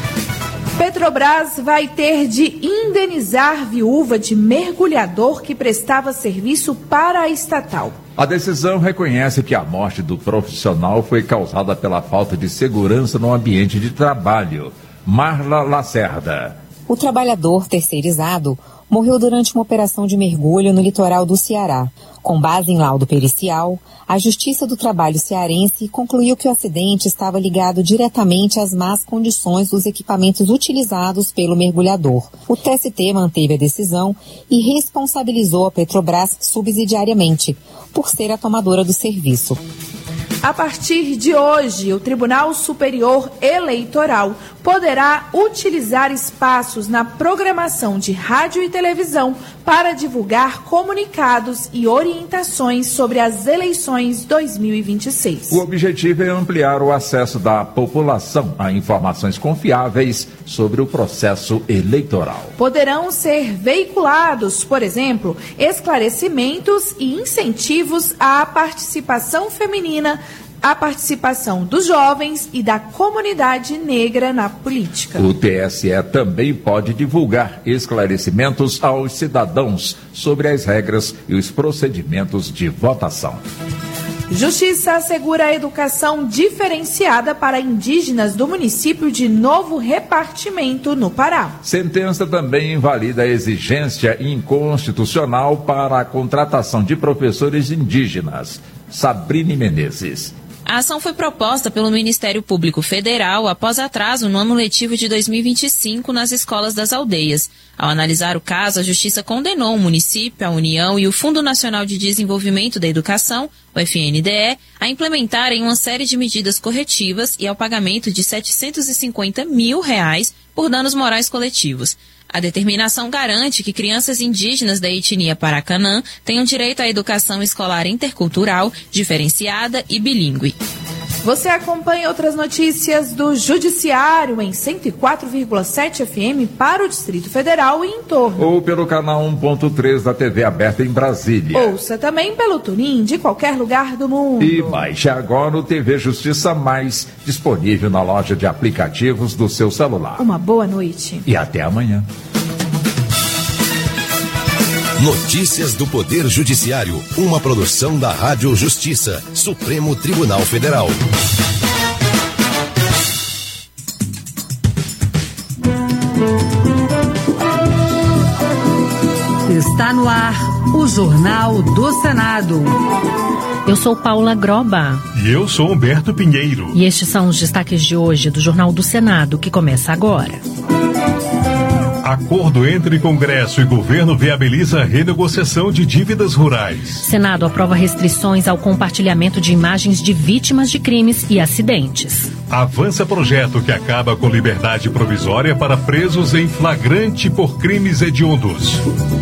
Speaker 26: Petrobras vai ter de indenizar viúva de mergulhador que prestava serviço para a estatal.
Speaker 19: A decisão reconhece que a morte do profissional foi causada pela falta de segurança no ambiente de trabalho. Marla Lacerda.
Speaker 14: O trabalhador terceirizado morreu durante uma operação de mergulho no litoral do Ceará. Com base em laudo pericial, a Justiça do Trabalho cearense concluiu que o acidente estava ligado diretamente às más condições dos equipamentos utilizados pelo mergulhador. O T S T manteve a decisão e responsabilizou a Petrobras subsidiariamente, por ser a tomadora do serviço.
Speaker 26: A partir de hoje, o Tribunal Superior Eleitoral poderá utilizar espaços na programação de rádio e televisão para divulgar comunicados e orientações sobre as eleições dois mil e vinte e seis.
Speaker 19: O objetivo é ampliar o acesso da população a informações confiáveis sobre o processo eleitoral.
Speaker 26: Poderão ser veiculados, por exemplo, esclarecimentos e incentivos à participação feminina, a participação dos jovens e da comunidade negra na política.
Speaker 19: O T S E também pode divulgar esclarecimentos aos cidadãos sobre as regras e os procedimentos de votação.
Speaker 26: Justiça assegura a educação diferenciada para indígenas do município de Novo Repartimento, no Pará.
Speaker 19: Sentença também invalida a exigência inconstitucional para a contratação de professores indígenas. Sabrine Menezes.
Speaker 20: A ação foi proposta pelo Ministério Público Federal após atraso no ano letivo de dois mil e vinte e cinco nas escolas das aldeias. Ao analisar o caso, a Justiça condenou o município, a União e o Fundo Nacional de Desenvolvimento da Educação, o F N D E, a implementarem uma série de medidas corretivas e ao pagamento de setecentos e cinquenta mil reais por danos morais coletivos. A determinação garante que crianças indígenas da etnia Paracanã tenham direito à educação escolar intercultural, diferenciada e bilíngue.
Speaker 26: Você acompanha outras notícias do Judiciário em cento e quatro vírgula sete F M para o Distrito Federal e em torno.
Speaker 19: Ou pelo canal um ponto três da T V aberta em Brasília.
Speaker 26: Ouça também pelo TuneIn de qualquer lugar do mundo.
Speaker 19: E baixe agora o T V Justiça Mais, disponível na loja de aplicativos do seu celular.
Speaker 26: Uma boa noite.
Speaker 19: E até amanhã.
Speaker 18: Notícias do Poder Judiciário, uma produção da Rádio Justiça, Supremo Tribunal Federal.
Speaker 17: Está no ar o Jornal do Senado.
Speaker 22: Eu sou Paula Groba.
Speaker 21: E eu sou Humberto Pinheiro.
Speaker 22: E estes são os destaques de hoje do Jornal do Senado, que começa agora.
Speaker 21: Acordo entre Congresso e governo viabiliza a renegociação de dívidas rurais.
Speaker 22: Senado aprova restrições ao compartilhamento de imagens de vítimas de crimes e acidentes.
Speaker 21: Avança projeto que acaba com liberdade provisória para presos em flagrante por crimes hediondos.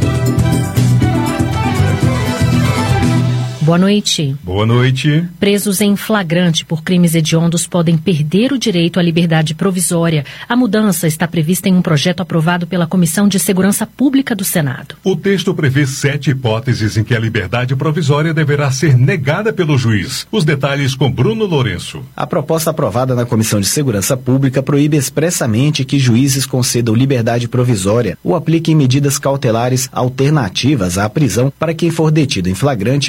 Speaker 22: Boa noite.
Speaker 21: Boa noite.
Speaker 22: Presos em flagrante por crimes hediondos podem perder o direito à liberdade provisória. A mudança está prevista em um projeto aprovado pela Comissão de Segurança Pública do Senado.
Speaker 21: O texto prevê sete hipóteses em que a liberdade provisória deverá ser negada pelo juiz. Os detalhes com Bruno Lourenço.
Speaker 23: A proposta aprovada na Comissão de Segurança Pública proíbe expressamente que juízes concedam liberdade provisória ou apliquem medidas cautelares alternativas à prisão para quem for detido em flagrante cometendo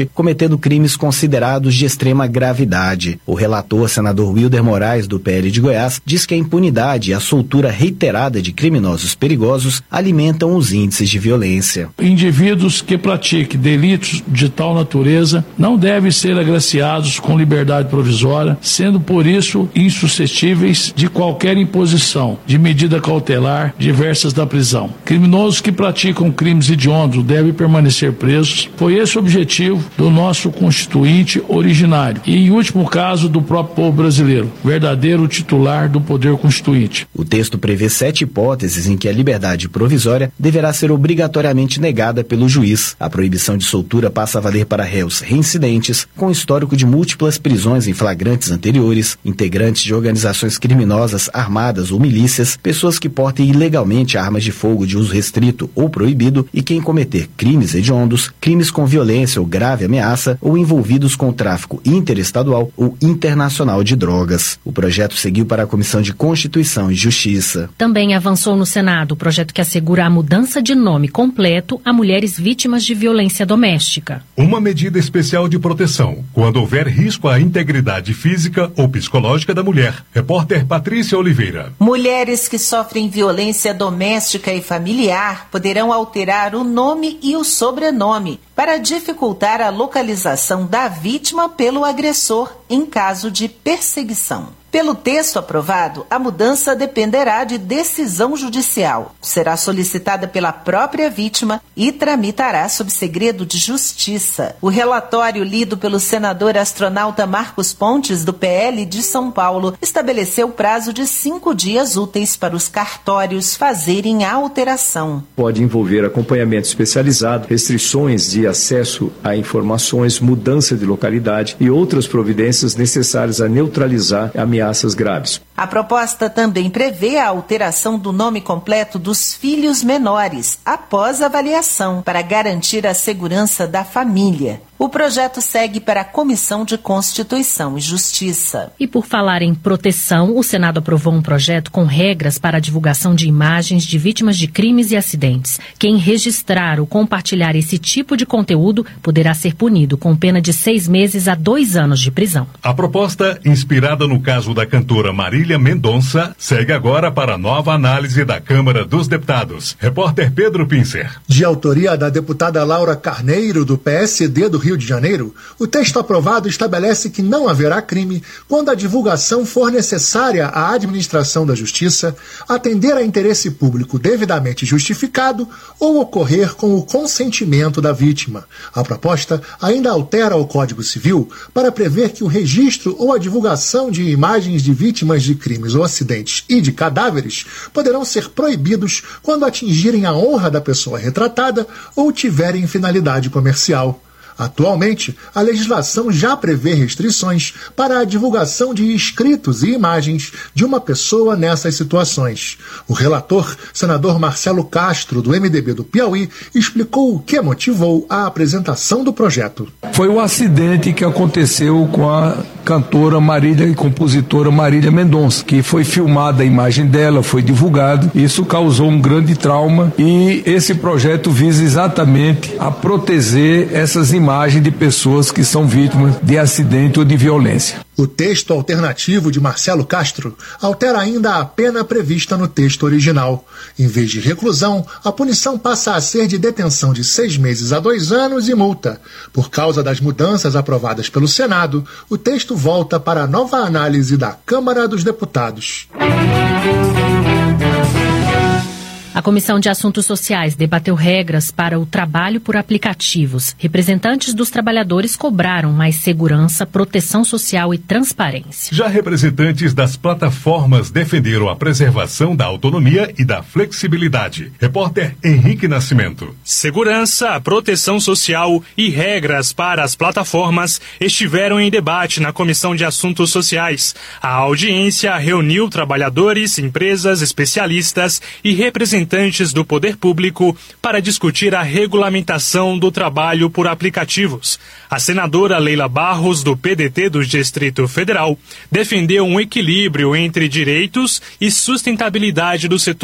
Speaker 23: sendo crimes considerados de extrema gravidade. O relator, senador Wilder Moraes, do P L de Goiás, diz que a impunidade e a soltura reiterada de criminosos perigosos alimentam os índices de violência.
Speaker 2: Indivíduos que pratiquem delitos de tal natureza não devem ser agraciados com liberdade provisória, sendo por isso insuscetíveis de qualquer imposição de medida cautelar diversas da prisão. Criminosos que praticam crimes hediondos devem permanecer presos. Foi esse o objetivo do nosso constituinte originário e, em último caso, do próprio povo brasileiro, verdadeiro titular do poder constituinte.
Speaker 23: O texto prevê sete hipóteses em que a liberdade provisória deverá ser obrigatoriamente negada pelo juiz. A proibição de soltura passa a valer para réus reincidentes, com histórico de múltiplas prisões em flagrantes anteriores, integrantes de organizações criminosas armadas ou milícias, pessoas que portem ilegalmente armas de fogo de uso restrito ou proibido e quem cometer crimes hediondos, crimes com violência ou grave ameaça ou envolvidos com tráfico interestadual ou internacional de drogas. O projeto seguiu para a Comissão de Constituição e Justiça.
Speaker 1: Também avançou no Senado o projeto que assegura a mudança de nome completo a mulheres vítimas de violência doméstica.
Speaker 21: Uma medida especial de proteção quando houver risco à integridade física ou psicológica da mulher. Repórter Patrícia Oliveira.
Speaker 3: Mulheres que sofrem violência doméstica e familiar poderão alterar o nome e o sobrenome para dificultar a localização da vítima pelo agressor em caso de perseguição. Pelo texto aprovado, a mudança dependerá de decisão judicial. Será solicitada pela própria vítima e tramitará sob segredo de justiça. O relatório lido pelo senador astronauta Marcos Pontes, do P L de São Paulo, estabeleceu prazo de cinco dias úteis para os cartórios fazerem a alteração.
Speaker 6: Pode envolver acompanhamento especializado, restrições de acesso a informações, mudança de localidade e outras providências necessárias a neutralizar a ameaças graves.
Speaker 3: A proposta também prevê a alteração do nome completo dos filhos menores após avaliação para garantir a segurança da família. O projeto segue para a Comissão de Constituição e Justiça.
Speaker 1: E por falar em proteção, o Senado aprovou um projeto com regras para a divulgação de imagens de vítimas de crimes e acidentes. Quem registrar ou compartilhar esse tipo de conteúdo poderá ser punido com pena de seis meses a dois anos de prisão.
Speaker 21: A proposta, inspirada no caso da cantora Marília Mendonça, segue agora para a nova análise da Câmara dos Deputados. Repórter Pedro Pincer.
Speaker 15: De autoria da deputada Laura Carneiro, do P S D do Rio de Janeiro, o texto aprovado estabelece que não haverá crime quando a divulgação for necessária à administração da justiça, atender a interesse público devidamente justificado ou ocorrer com o consentimento da vítima. A proposta ainda altera o Código Civil para prever que o registro ou a divulgação de imagens de vítimas de crimes ou acidentes e de cadáveres poderão ser proibidos quando atingirem a honra da pessoa retratada ou tiverem finalidade comercial. Atualmente, a legislação já prevê restrições para a divulgação de escritos e imagens de uma pessoa nessas situações. O relator, senador Marcelo Castro, do M D B do Piauí, explicou o que motivou a apresentação do projeto.
Speaker 24: Foi o acidente que aconteceu com a cantora Marília e compositora Marília Mendonça, que foi filmada a imagem dela, foi divulgado. Isso causou um grande trauma e esse projeto visa exatamente a proteger essas imagens imagem de pessoas que são vítimas de acidente ou de violência.
Speaker 15: O texto alternativo de Marcelo Castro altera ainda a pena prevista no texto original. Em vez de reclusão, a punição passa a ser de detenção de seis meses a dois anos e multa. Por causa das mudanças aprovadas pelo Senado, o texto volta para a nova análise da Câmara dos Deputados.
Speaker 1: A Comissão de Assuntos Sociais debateu regras para o trabalho por aplicativos. Representantes dos trabalhadores cobraram mais segurança, proteção social e transparência.
Speaker 21: Já representantes das plataformas defenderam a preservação da autonomia e da flexibilidade. Repórter Henrique Nascimento.
Speaker 25: Segurança, proteção social e regras para as plataformas estiveram em debate na Comissão de Assuntos Sociais. A audiência reuniu trabalhadores, empresas, especialistas e representantes do poder público para discutir a regulamentação do trabalho por aplicativos. A senadora Leila Barros, do P D T do Distrito Federal, defendeu um equilíbrio entre direitos e sustentabilidade do setor.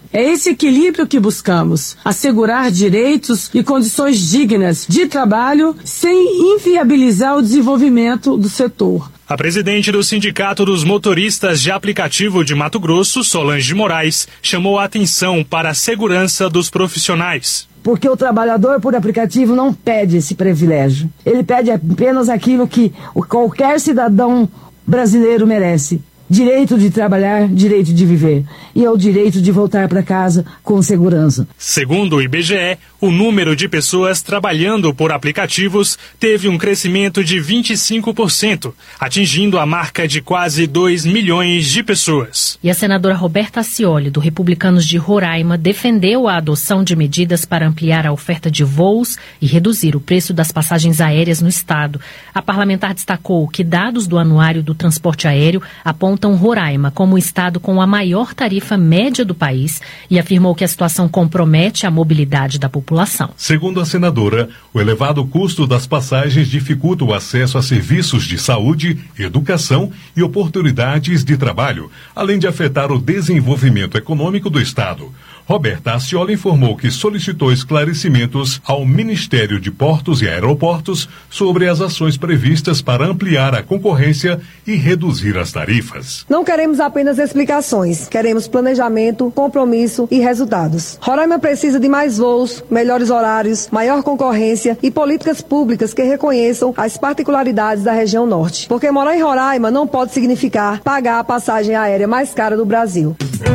Speaker 4: É esse equilíbrio que buscamos, assegurar direitos e condições dignas de trabalho sem inviabilizar o desenvolvimento do setor.
Speaker 25: A presidente do Sindicato dos Motoristas de Aplicativo de Mato Grosso, Solange Moraes, chamou a atenção para a segurança dos profissionais.
Speaker 4: Porque o trabalhador por aplicativo não pede esse privilégio. Ele pede apenas aquilo que qualquer cidadão brasileiro merece. Direito de trabalhar, direito de viver. E é o direito de voltar para casa com segurança.
Speaker 25: Segundo o I B G E, o número de pessoas trabalhando por aplicativos teve um crescimento de vinte e cinco por cento, atingindo a marca de quase dois milhões de pessoas.
Speaker 1: E a senadora Roberta Acioli, do Republicanos de Roraima, defendeu a adoção de medidas para ampliar a oferta de voos e reduzir o preço das passagens aéreas no estado. A parlamentar destacou que dados do Anuário do Transporte Aéreo apontam Roraima como o estado com a maior tarifa média do país e afirmou que a situação compromete a mobilidade da população.
Speaker 21: Segundo a senadora, o elevado custo das passagens dificulta o acesso a serviços de saúde, educação e oportunidades de trabalho, além de afetar o desenvolvimento econômico do estado. Roberta Acioli informou que solicitou esclarecimentos ao Ministério de Portos e Aeroportos sobre as ações previstas para ampliar a concorrência e reduzir as tarifas.
Speaker 5: Não queremos apenas explicações, queremos planejamento, compromisso e resultados. Roraima precisa de mais voos, melhores horários, maior concorrência e políticas públicas que reconheçam as particularidades da região norte. Porque morar em Roraima não pode significar pagar a passagem aérea mais cara do Brasil.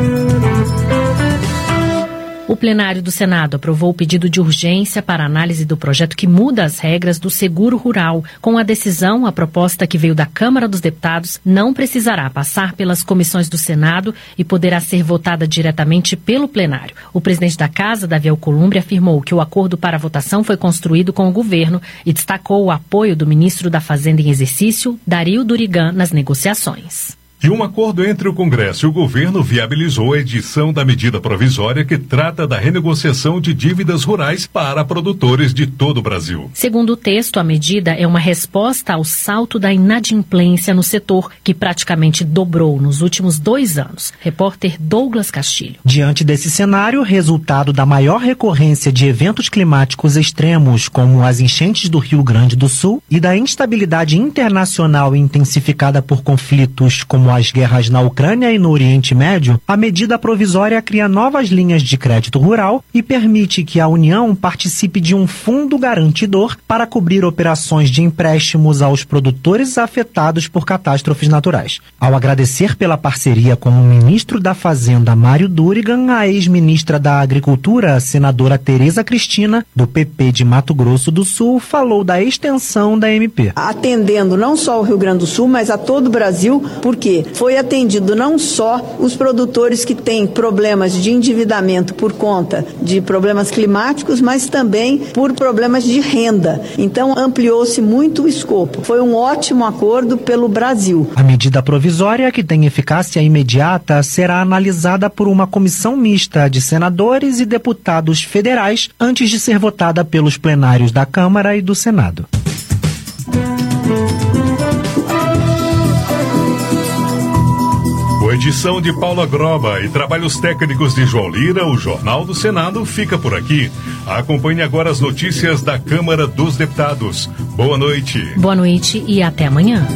Speaker 1: O plenário do Senado aprovou o pedido de urgência para análise do projeto que muda as regras do seguro rural. Com a decisão, a proposta que veio da Câmara dos Deputados não precisará passar pelas comissões do Senado e poderá ser votada diretamente pelo plenário. O presidente da Casa, Davi Alcolumbre, afirmou que o acordo para a votação foi construído com o governo e destacou o apoio do ministro da Fazenda em exercício, Dario Durigan, nas negociações.
Speaker 21: E um acordo entre o Congresso e o governo viabilizou a edição da medida provisória que trata da renegociação de dívidas rurais para produtores de todo o Brasil.
Speaker 1: Segundo o texto, a medida é uma resposta ao salto da inadimplência no setor, que praticamente dobrou nos últimos dois anos. Repórter Douglas Castilho.
Speaker 8: Diante desse cenário, resultado da maior recorrência de eventos climáticos extremos, como as enchentes do Rio Grande do Sul, e da instabilidade internacional intensificada por conflitos como as guerras na Ucrânia e no Oriente Médio, a medida provisória cria novas linhas de crédito rural e permite que a União participe de um fundo garantidor para cobrir operações de empréstimos aos produtores afetados por catástrofes naturais. Ao agradecer pela parceria com o ministro da Fazenda, Mário Durigan, a ex-ministra da Agricultura, a senadora Tereza Cristina, do P P de Mato Grosso do Sul, falou da extensão da M P.
Speaker 5: Atendendo não só o Rio Grande do Sul, mas a todo o Brasil, porque foi atendido não só os produtores que têm problemas de endividamento por conta de problemas climáticos, mas também por problemas de renda. Então, ampliou-se muito o escopo. Foi um ótimo acordo pelo Brasil.
Speaker 8: A medida provisória, que tem eficácia imediata, será analisada por uma comissão mista de senadores e deputados federais antes de ser votada pelos plenários da Câmara e do Senado.
Speaker 21: Com edição de Paula Groba e trabalhos técnicos de João Lira, o Jornal do Senado fica por aqui. Acompanhe agora as notícias da Câmara dos Deputados. Boa noite.
Speaker 1: Boa noite e até amanhã.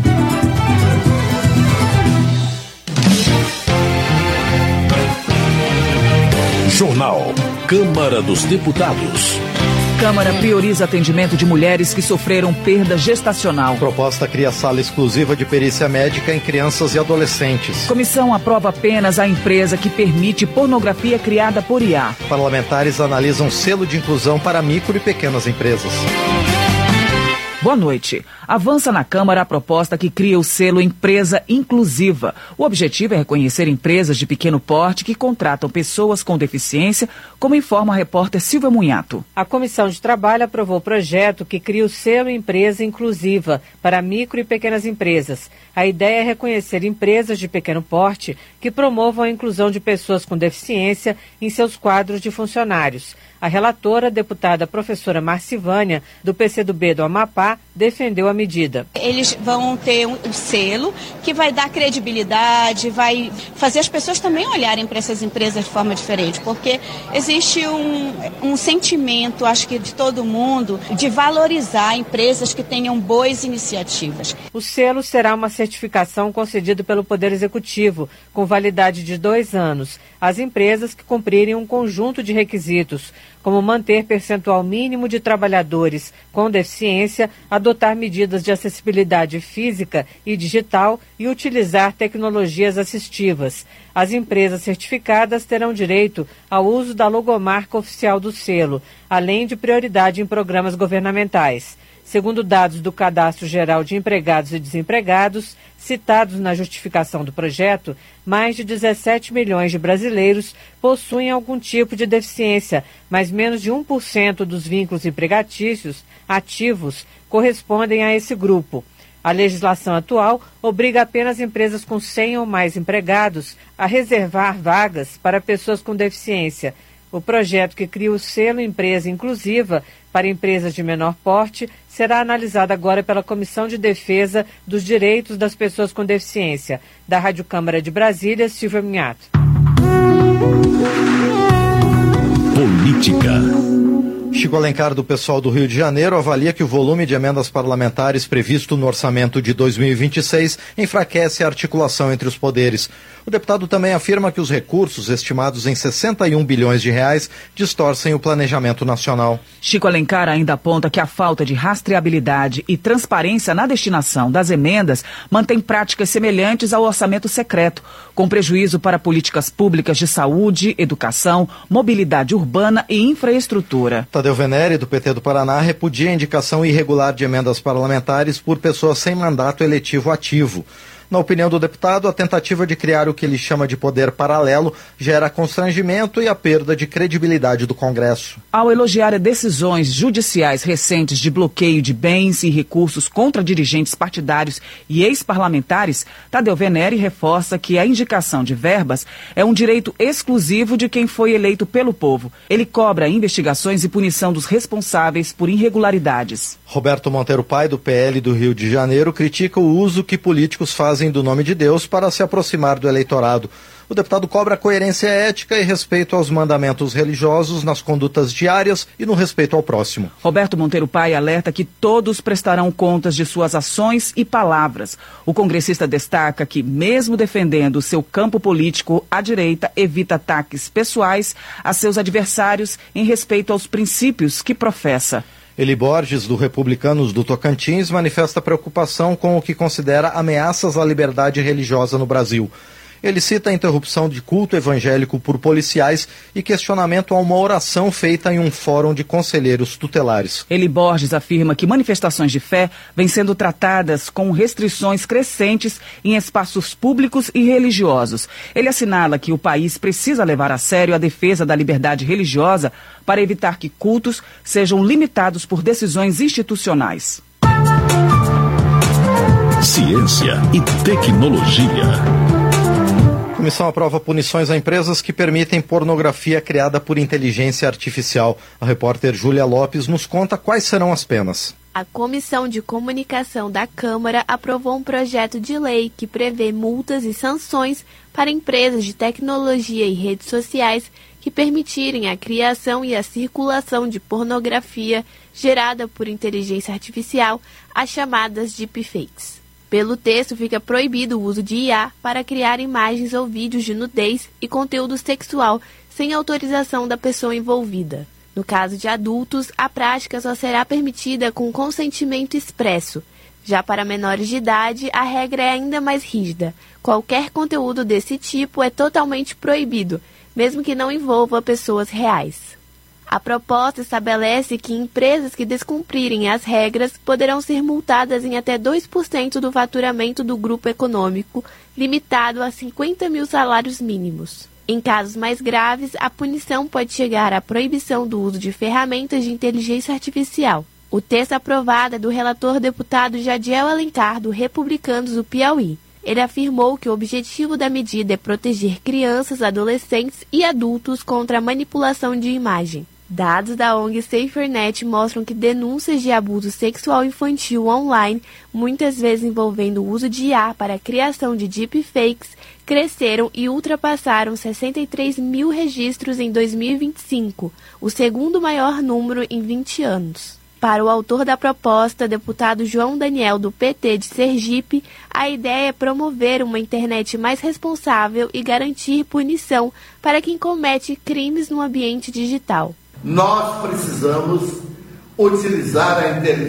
Speaker 18: Jornal Câmara dos Deputados.
Speaker 9: Câmara prioriza atendimento de mulheres que sofreram perda gestacional.
Speaker 10: Proposta cria sala exclusiva de perícia médica em crianças e adolescentes.
Speaker 9: Comissão aprova apenas a empresa que permite pornografia criada por I A.
Speaker 10: Parlamentares analisam selo de inclusão para micro e pequenas empresas.
Speaker 9: Boa noite. Avança na Câmara a proposta que cria o selo Empresa Inclusiva. O objetivo é reconhecer empresas de pequeno porte que contratam pessoas com deficiência, como informa a repórter Silvia Munhato.
Speaker 16: A Comissão de Trabalho aprovou o projeto que cria o selo Empresa Inclusiva para micro e pequenas empresas. A ideia é reconhecer empresas de pequeno porte que promovam a inclusão de pessoas com deficiência em seus quadros de funcionários. A relatora, a deputada professora Marcivânia, do P C do B do Amapá, defendeu a medida.
Speaker 7: Eles vão ter um, um selo que vai dar credibilidade, vai fazer as pessoas também olharem para essas empresas de forma diferente, porque existe um, um sentimento, acho que de todo mundo, de valorizar empresas que tenham boas iniciativas.
Speaker 16: O selo será uma certificação concedida pelo Poder Executivo, com validade de dois anos, às empresas que cumprirem um conjunto de requisitos, como manter percentual mínimo de trabalhadores com deficiência, adotar medidas de acessibilidade física e digital e utilizar tecnologias assistivas. As empresas certificadas terão direito ao uso da logomarca oficial do selo, além de prioridade em programas governamentais. Segundo dados do Cadastro Geral de Empregados e Desempregados, citados na justificação do projeto, mais de dezessete milhões de brasileiros possuem algum tipo de deficiência, mas menos de um por cento dos vínculos empregatícios ativos correspondem a esse grupo. A legislação atual obriga apenas empresas com cem ou mais empregados a reservar vagas para pessoas com deficiência. O projeto que cria o selo Empresa Inclusiva para empresas de menor porte será analisado agora pela Comissão de Defesa dos Direitos das Pessoas com Deficiência. Da Rádio Câmara de Brasília, Silvia Minhato.
Speaker 18: Política.
Speaker 10: Chico Alencar, do pessoal do Rio de Janeiro, avalia que o volume de emendas parlamentares previsto no orçamento de dois mil e vinte e seis enfraquece a articulação entre os poderes. O deputado também afirma que os recursos, estimados em sessenta e um bilhões de reais, distorcem o planejamento nacional.
Speaker 9: Chico Alencar ainda aponta que a falta de rastreabilidade e transparência na destinação das emendas mantém práticas semelhantes ao orçamento secreto, com prejuízo para políticas públicas de saúde, educação, mobilidade urbana e infraestrutura.
Speaker 10: Tadeu Venere, do P T do Paraná, repudia a indicação irregular de emendas parlamentares por pessoas sem mandato eletivo ativo. Na opinião do deputado, a tentativa de criar o que ele chama de poder paralelo gera constrangimento e a perda de credibilidade do Congresso.
Speaker 9: Ao elogiar decisões judiciais recentes de bloqueio de bens e recursos contra dirigentes partidários e ex-parlamentares, Tadeu Venere reforça que a indicação de verbas é um direito exclusivo de quem foi eleito pelo povo. Ele cobra investigações e punição dos responsáveis por irregularidades.
Speaker 10: Roberto Monteiro Pai, do P L do Rio de Janeiro, critica o uso que políticos fazem do nome de Deus para se aproximar do eleitorado. O deputado cobra coerência ética e respeito aos mandamentos religiosos nas condutas diárias e no respeito ao próximo.
Speaker 9: Roberto Monteiro Pai alerta que todos prestarão contas de suas ações e palavras. O congressista destaca que, mesmo defendendo seu campo político, a direita evita ataques pessoais a seus adversários em respeito aos princípios que professa.
Speaker 10: Eli Borges, do Republicanos do Tocantins, manifesta preocupação com o que considera ameaças à liberdade religiosa no Brasil. Ele cita a interrupção de culto evangélico por policiais e questionamento a uma oração feita em um fórum de conselheiros tutelares.
Speaker 9: Eli Borges afirma que manifestações de fé vêm sendo tratadas com restrições crescentes em espaços públicos e religiosos. Ele assinala que o país precisa levar a sério a defesa da liberdade religiosa para evitar que cultos sejam limitados por decisões institucionais.
Speaker 18: Ciência e tecnologia.
Speaker 10: A comissão aprova punições a empresas que permitem pornografia criada por inteligência artificial. A repórter Júlia Lopes nos conta quais serão as penas.
Speaker 11: A Comissão de Comunicação da Câmara aprovou um projeto de lei que prevê multas e sanções para empresas de tecnologia e redes sociais que permitirem a criação e a circulação de pornografia gerada por inteligência artificial, as chamadas deepfakes. Pelo texto, fica proibido o uso de I A para criar imagens ou vídeos de nudez e conteúdo sexual sem autorização da pessoa envolvida. No caso de adultos, a prática só será permitida com consentimento expresso. Já para menores de idade, a regra é ainda mais rígida. Qualquer conteúdo desse tipo é totalmente proibido, mesmo que não envolva pessoas reais. A proposta estabelece que empresas que descumprirem as regras poderão ser multadas em até dois por cento do faturamento do grupo econômico, limitado a cinquenta mil salários mínimos. Em casos mais graves, a punição pode chegar à proibição do uso de ferramentas de inteligência artificial. O texto aprovado é do relator deputado Jadiel Alencar, do Republicanos do Piauí. Ele afirmou que o objetivo da medida é proteger crianças, adolescentes e adultos contra a manipulação de imagem. Dados da O N G SaferNet mostram que denúncias de abuso sexual infantil online, muitas vezes envolvendo o uso de I A para a criação de deepfakes, cresceram e ultrapassaram sessenta e três mil registros em dois mil e vinte e cinco, o segundo maior número em vinte anos. Para o autor da proposta, deputado João Daniel, do P T de Sergipe, a ideia é promover uma internet mais responsável e garantir punição para quem comete crimes no ambiente digital.
Speaker 12: Nós precisamos utilizar a inteligência